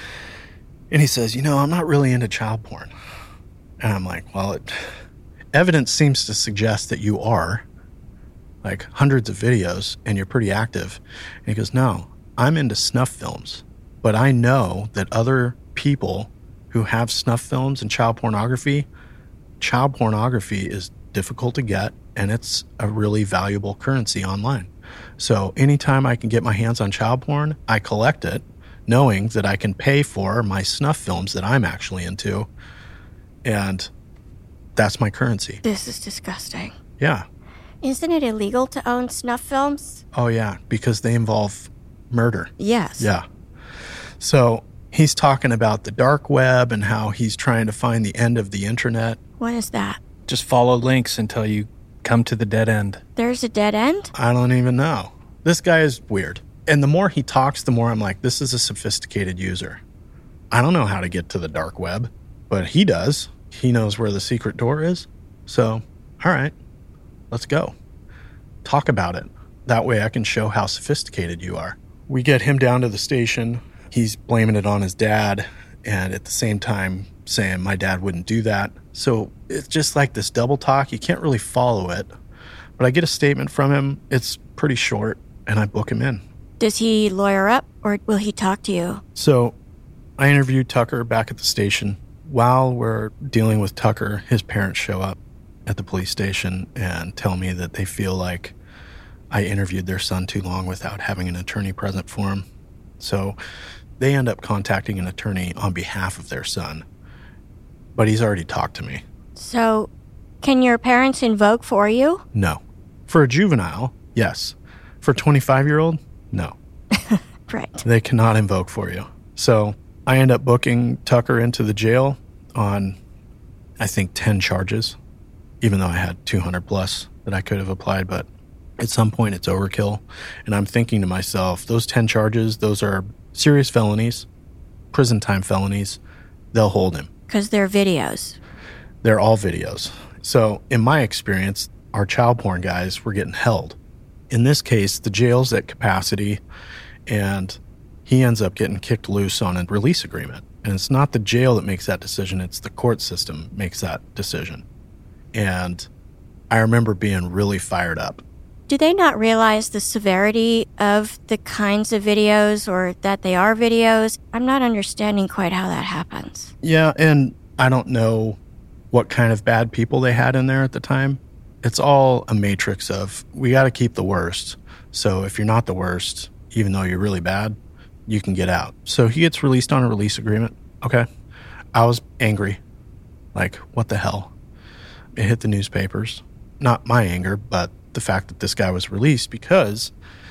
And he says, you know, I'm not really into child porn. And I'm like, well, it, evidence seems to suggest that you are, like hundreds of videos, and you're pretty active. And he goes, no, I'm into snuff films. But I know that other people who have snuff films and child pornography, child pornography is difficult to get, and it's a really valuable currency online. So anytime I can get my hands on child porn, I collect it, knowing that I can pay for my snuff films that I'm actually into, and that's my currency. This is disgusting. Yeah. Isn't it illegal to own snuff films? Oh, yeah, because they involve murder. Yes. Yeah. So he's talking about the dark web and how he's trying to find the end of the internet. What is that? Just follow links until you come to the dead end. There's a dead end? I don't even know. This guy is weird. And the more he talks, the more I'm like, this is a sophisticated user. I don't know how to get to the dark web, but he does. He knows where the secret door is. So, all right, let's go. Talk about it. That way I can show how sophisticated you are. We get him down to the station. He's blaming it on his dad, and at the same time saying my dad wouldn't do that. So it's just like this double talk. You can't really follow it. But I get a statement from him. It's pretty short, and I book him in. Does he lawyer up, or will he talk to you? So I interviewed Tucker back at the station. While we're dealing with Tucker, his parents show up. at the police station and tell me that they feel like I interviewed their son too long without having an attorney present for him. So they end up contacting an attorney on behalf of their son, but he's already talked to me. So can your parents invoke for you? No. For a juvenile, yes. For a twenty-five-year-old, no. Right. They cannot invoke for you. So I end up booking Tucker into the jail on, I think, ten charges, even though I had two hundred plus that I could have applied. But at some point, it's overkill. And I'm thinking to myself, those ten charges, those are serious felonies, prison time felonies. They'll hold him. Because they're videos. They're all videos. So in my experience, our child porn guys were getting held. In this case, the jail's at capacity, and he ends up getting kicked loose on a release agreement. And it's not the jail that makes that decision, it's the court system makes that decision. And I remember being really fired up. Do they not realize the severity of the kinds of videos, or that they are videos? I'm not understanding quite how that happens. Yeah, and I don't know what kind of bad people they had in there at the time. It's all a matrix of, we got to keep the worst. So if you're not the worst, even though you're really bad, you can get out. So he gets released on a release agreement. Okay. I was angry. Like, what the hell? It hit the newspapers. Not my anger, but the fact that this guy was released, because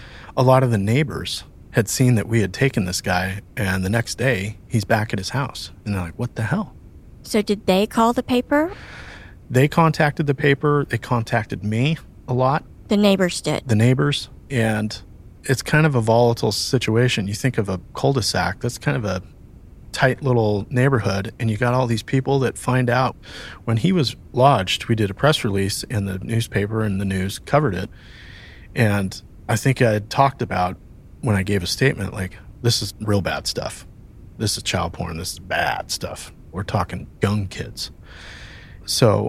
a lot of the neighbors had seen that we had taken this guy, and the next day he's back at his house. And they're like, what the hell? So did they call the paper? They contacted the paper. They contacted me a lot. The neighbors did. The neighbors. And it's kind of a volatile situation. You think of a cul-de-sac, that's kind of a tight little neighborhood, and you got all these people that find out. When he was lodged, we did a press release, and the newspaper and the news covered it. And I think I had talked about, when I gave a statement, like, this is real bad stuff. This is child porn. This is bad stuff. We're talking young kids. So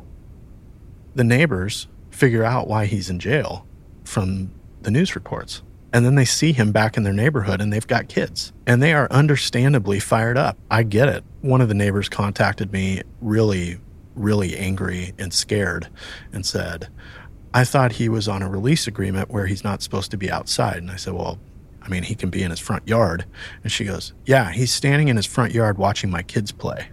the neighbors figure out why he's in jail from the news reports. And then they see him back in their neighborhood, and they've got kids. And they are understandably fired up. I get it. One of the neighbors contacted me really, really angry and scared and said, I thought he was on a release agreement where he's not supposed to be outside. And I said, well, I mean, he can be in his front yard. And she goes, yeah, he's standing in his front yard watching my kids play.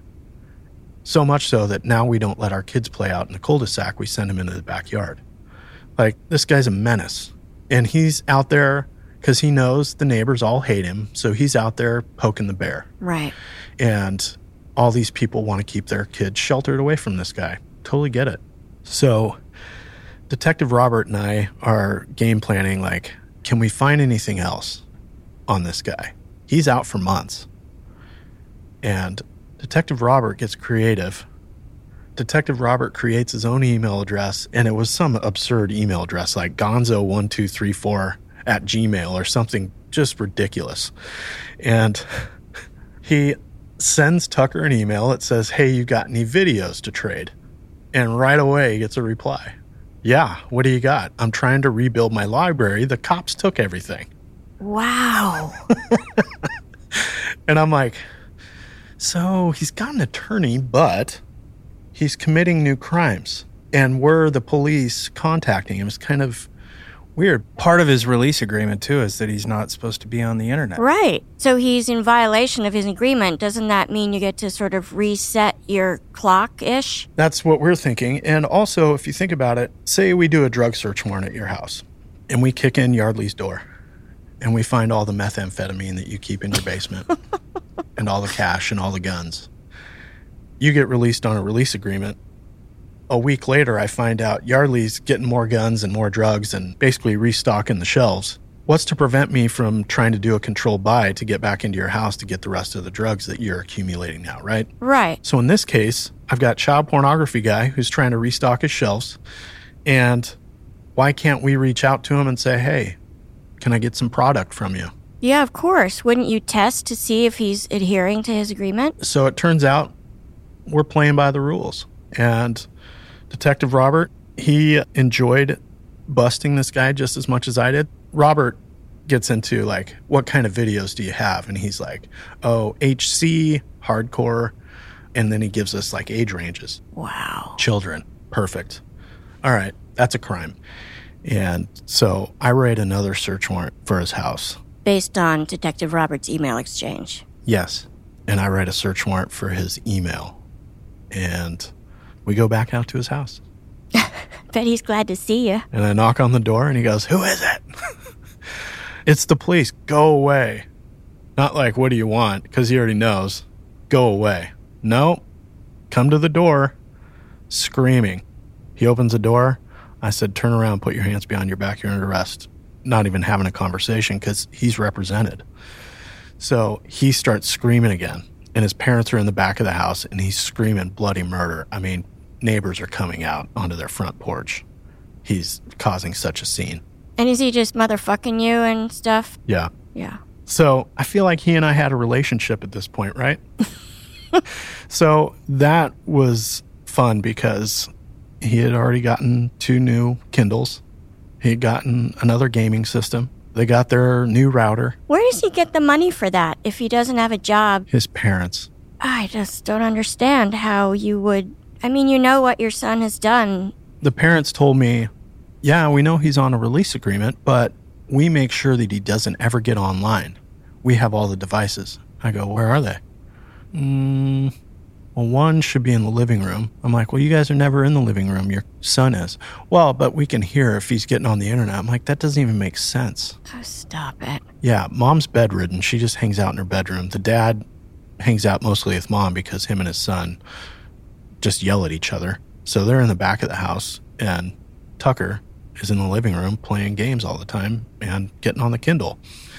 So much so that now we don't let our kids play out in the cul-de-sac. We send them into the backyard. Like, this guy's a menace. And he's out there because he knows the neighbors all hate him. So he's out there poking the bear. Right. And all these people want to keep their kids sheltered away from this guy. Totally get it. So Detective Robert and I are game planning, like, can we find anything else on this guy? He's out for months. And Detective Robert gets creative. Detective Robert creates his own email address, and it was some absurd email address like gonzo one two three four at gmail or something just ridiculous. And he sends Tucker an email that says, hey, you got any videos to trade? And right away he gets a reply. Yeah, what do you got? I'm trying to rebuild my library. The cops took everything. Wow. And I'm like, so he's got an attorney, but he's committing new crimes. And we're the police contacting him. It's kind of weird. Part of his release agreement, too, is that he's not supposed to be on the internet. Right. So he's in violation of his agreement. Doesn't that mean you get to sort of reset your clock-ish? That's what we're thinking. And also, if you think about it, say we do a drug search warrant at your house, and we kick in Yardley's door, and we find all the methamphetamine that you keep in your basement, and all the cash and all the guns. You get released on a release agreement. A week later, I find out Yardley's getting more guns and more drugs and basically restocking the shelves. What's to prevent me from trying to do a controlled buy to get back into your house to get the rest of the drugs that you're accumulating now, right? Right. So in this case, I've got child pornography guy who's trying to restock his shelves. And why can't we reach out to him and say, hey, can I get some product from you? Yeah, of course. Wouldn't you test to see if he's adhering to his agreement? So it turns out we're playing by the rules. And Detective Robert, he enjoyed busting this guy just as much as I did. Robert gets into, like, what kind of videos do you have? And he's like, oh, H C, hardcore. And then he gives us, like, age ranges. Wow. Children. Perfect. all right, that's a crime. And so I write another search warrant for his house. Based on Detective Roberts' email exchange. Yes. And I write a search warrant for his email. And we go back out to his house. Bet he's glad to see you. And I knock on the door and he goes, who is it? It's the police. Go away. Not like, what do you want? Because he already knows. Go away. No. Come to the door. Screaming. He opens the door. I said, turn around, put your hands behind your back, you're under arrest. Not even having a conversation because he's represented. So he starts screaming again, and his parents are in the back of the house, and he's screaming bloody murder. I mean, neighbors are coming out onto their front porch. He's causing such a scene. And is he just motherfucking you and stuff? Yeah. Yeah. So I feel like he and I had a relationship at this point, right? So that was fun because he had already gotten two new Kindles. He had gotten another gaming system. They got their new router. Where does he get the money for that if he doesn't have a job? His parents. I just don't understand how you would... I mean, you know what your son has done. The parents told me, yeah, we know he's on a release agreement, but we make sure that he doesn't ever get online. We have all the devices. I go, where are they? Mm, well, one should be in the living room. I'm like, well, you guys are never in the living room. Your son is. Well, but we can hear if he's getting on the internet. I'm like, that doesn't even make sense. Oh, stop it. Yeah, mom's bedridden. She just hangs out in her bedroom. The dad hangs out mostly with mom because him and his son just yell at each other. So they're in the back of the house, and Tucker is in the living room playing games all the time and getting on the Kindle.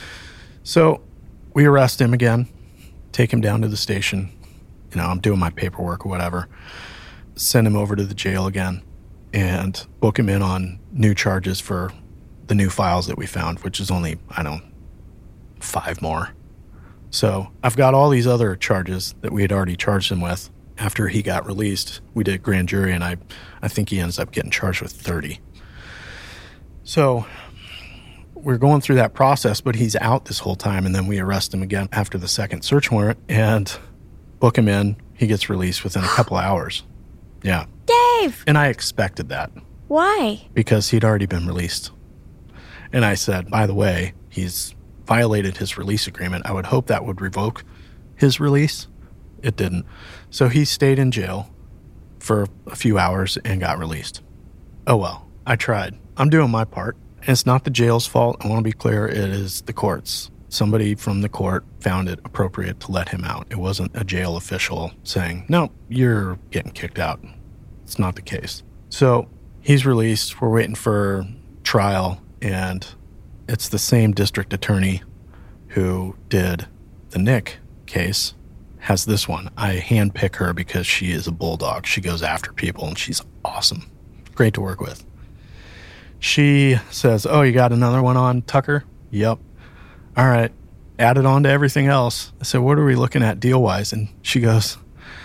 So we arrest him again, take him down to the station. You know, I'm doing my paperwork or whatever. Send him over to the jail again and book him in on new charges for the new files that we found, which is only, I don't know, five more. So I've got all these other charges that we had already charged him with. After he got released, we did grand jury, and I, I think he ends up getting charged with thirty. So we're going through that process, but he's out this whole time, and then we arrest him again after the second search warrant and book him in. He gets released within a couple hours. Yeah. Dave! And I expected that. Why? Because he'd already been released. And I said, by the way, he's violated his release agreement. I would hope that would revoke his release. It didn't. So he stayed in jail for a few hours and got released. Oh well, I tried. I'm doing my part. And it's not the jail's fault. I want to be clear. It is the court's. Somebody from the court found it appropriate to let him out. It wasn't a jail official saying, no, you're getting kicked out. It's not the case. So he's released. We're waiting for trial. And it's the same district attorney who did the Nick case has this one. I handpick her because she is a bulldog. She goes after people, and she's awesome. Great to work with. She says, oh, you got another one on, Tucker? Yep. All right. Add it on to everything else. I said, what are we looking at deal-wise? And she goes,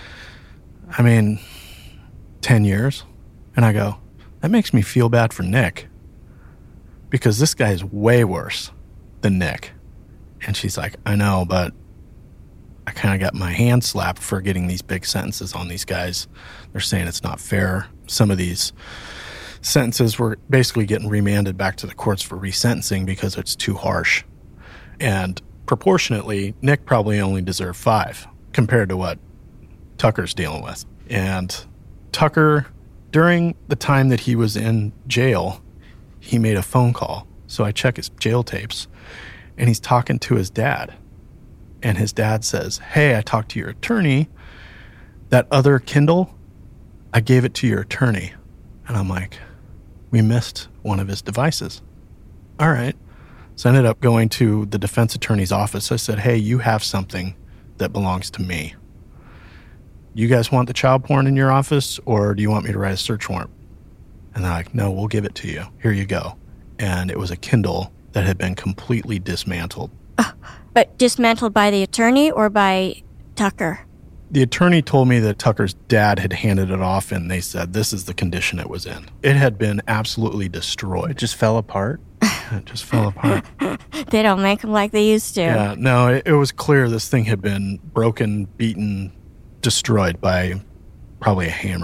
I mean, ten years. And I go, that makes me feel bad for Nick because this guy is way worse than Nick. And she's like, I know, but I kind of got my hand slapped for getting these big sentences on these guys. They're saying it's not fair. Some of these sentences were basically getting remanded back to the courts for resentencing because it's too harsh. And proportionately, Nick probably only deserved five compared to what Tucker's dealing with. And Tucker, during the time that he was in jail, he made a phone call. So I check his jail tapes, and he's talking to his dad. And his dad says, hey, I talked to your attorney. That other Kindle, I gave it to your attorney. And I'm like, we missed one of his devices. All right. So I ended up going to the defense attorney's office. I said, hey, you have something that belongs to me. You guys want the child porn in your office, or do you want me to write a search warrant? And they're like, no, we'll give it to you. Here you go. And it was a Kindle that had been completely dismantled. Uh, but dismantled by the attorney or by Tucker? The attorney told me that Tucker's dad had handed it off, and they said this is the condition it was in. It had been absolutely destroyed. It just fell apart? It just fell apart. They don't make them like they used to. Yeah, no, it, it was clear this thing had been broken, beaten, destroyed by probably a hammer.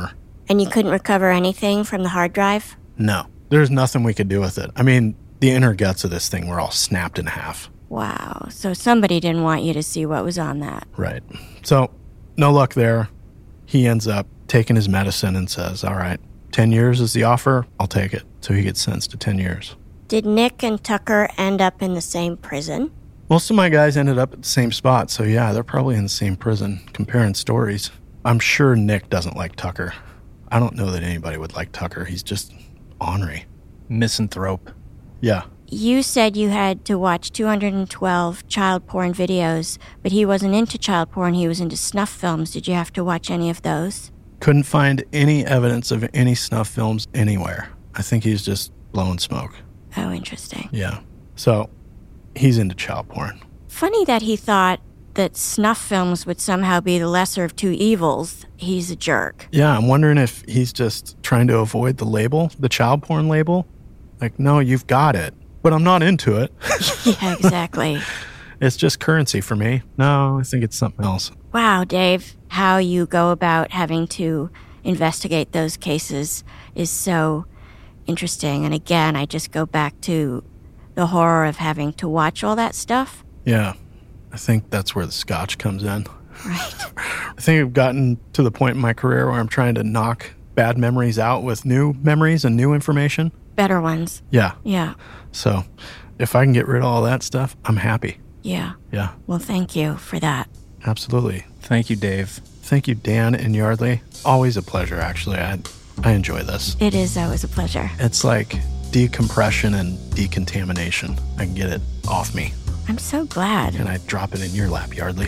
And you couldn't recover anything from the hard drive? No. There's nothing we could do with it. I mean, the inner guts of this thing were all snapped in half. Wow. So somebody didn't want you to see what was on that. Right. So, no luck there. He ends up taking his medicine and says, all right, ten years is the offer. I'll take it. So he gets sentenced to ten years. Did Nick and Tucker end up in the same prison? Most of my guys ended up at the same spot. So, yeah, they're probably in the same prison, comparing stories. I'm sure Nick doesn't like Tucker. I don't know that anybody would like Tucker. He's just ornery. Misanthrope. Yeah. You said you had to watch two hundred twelve child porn videos, but he wasn't into child porn. He was into snuff films. Did you have to watch any of those? Couldn't find any evidence of any snuff films anywhere. I think he's just blowing smoke. Oh, interesting. Yeah. So, he's into child porn. Funny that he thought that snuff films would somehow be the lesser of two evils. He's a jerk. Yeah, I'm wondering if he's just trying to avoid the label, the child porn label. Like, no, you've got it, but I'm not into it. Yeah, exactly. It's just currency for me. No, I think it's something else. Wow, Dave, how you go about having to investigate those cases is so interesting. And again, I just go back to the horror of having to watch all that stuff. Yeah, I think that's where the scotch comes in. Right. I think I've gotten to the point in my career where I'm trying to knock bad memories out with new memories and new information. Better ones. Yeah. Yeah. So if I can get rid of all that stuff, I'm happy. Yeah. Yeah. Well, thank you for that. Absolutely. Thank you, Dave. Thank you, Dan and Yardley. Always a pleasure, actually. I I enjoy this. It is always a pleasure. It's like decompression and decontamination. I can get it off me. I'm so glad. And I drop it in your lap, Yardley.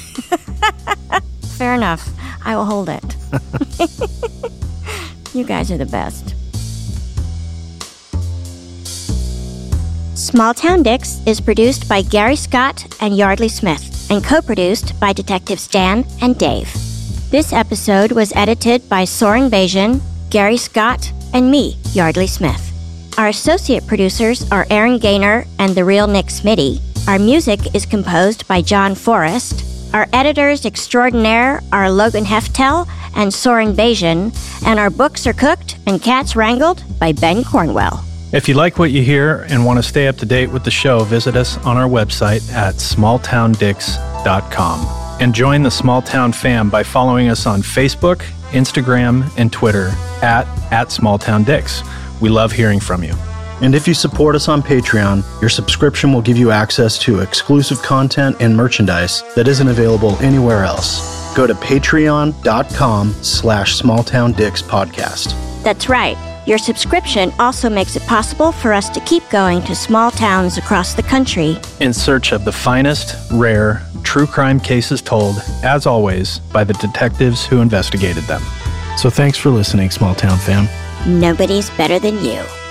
Fair enough. I will hold it. You guys are the best. Small Town Dicks is produced by Gary Scott and Yardley Smith and co-produced by Detectives Dan and Dave. This episode was edited by Soren Bajan, Gary Scott, and me, Yardley Smith. Our associate producers are Aaron Gaynor and the real Nick Smitty. Our music is composed by John Forrest. Our editors extraordinaire are Logan Heftel and Soren Bajan, and our books are cooked and cats wrangled by Ben Cornwell. If you like what you hear and want to stay up to date with the show, visit us on our website at small town dicks dot com. And join the Small Town fam by following us on Facebook, Instagram, and Twitter at, at SmallTownDicks. We love hearing from you. And if you support us on Patreon, your subscription will give you access to exclusive content and merchandise that isn't available anywhere else. Go to patreon.com slash smalltowndicks podcast. That's right. Your subscription also makes it possible for us to keep going to small towns across the country in search of the finest, rare, true crime cases told, as always, by the detectives who investigated them. So thanks for listening, Small Town fam. Nobody's better than you.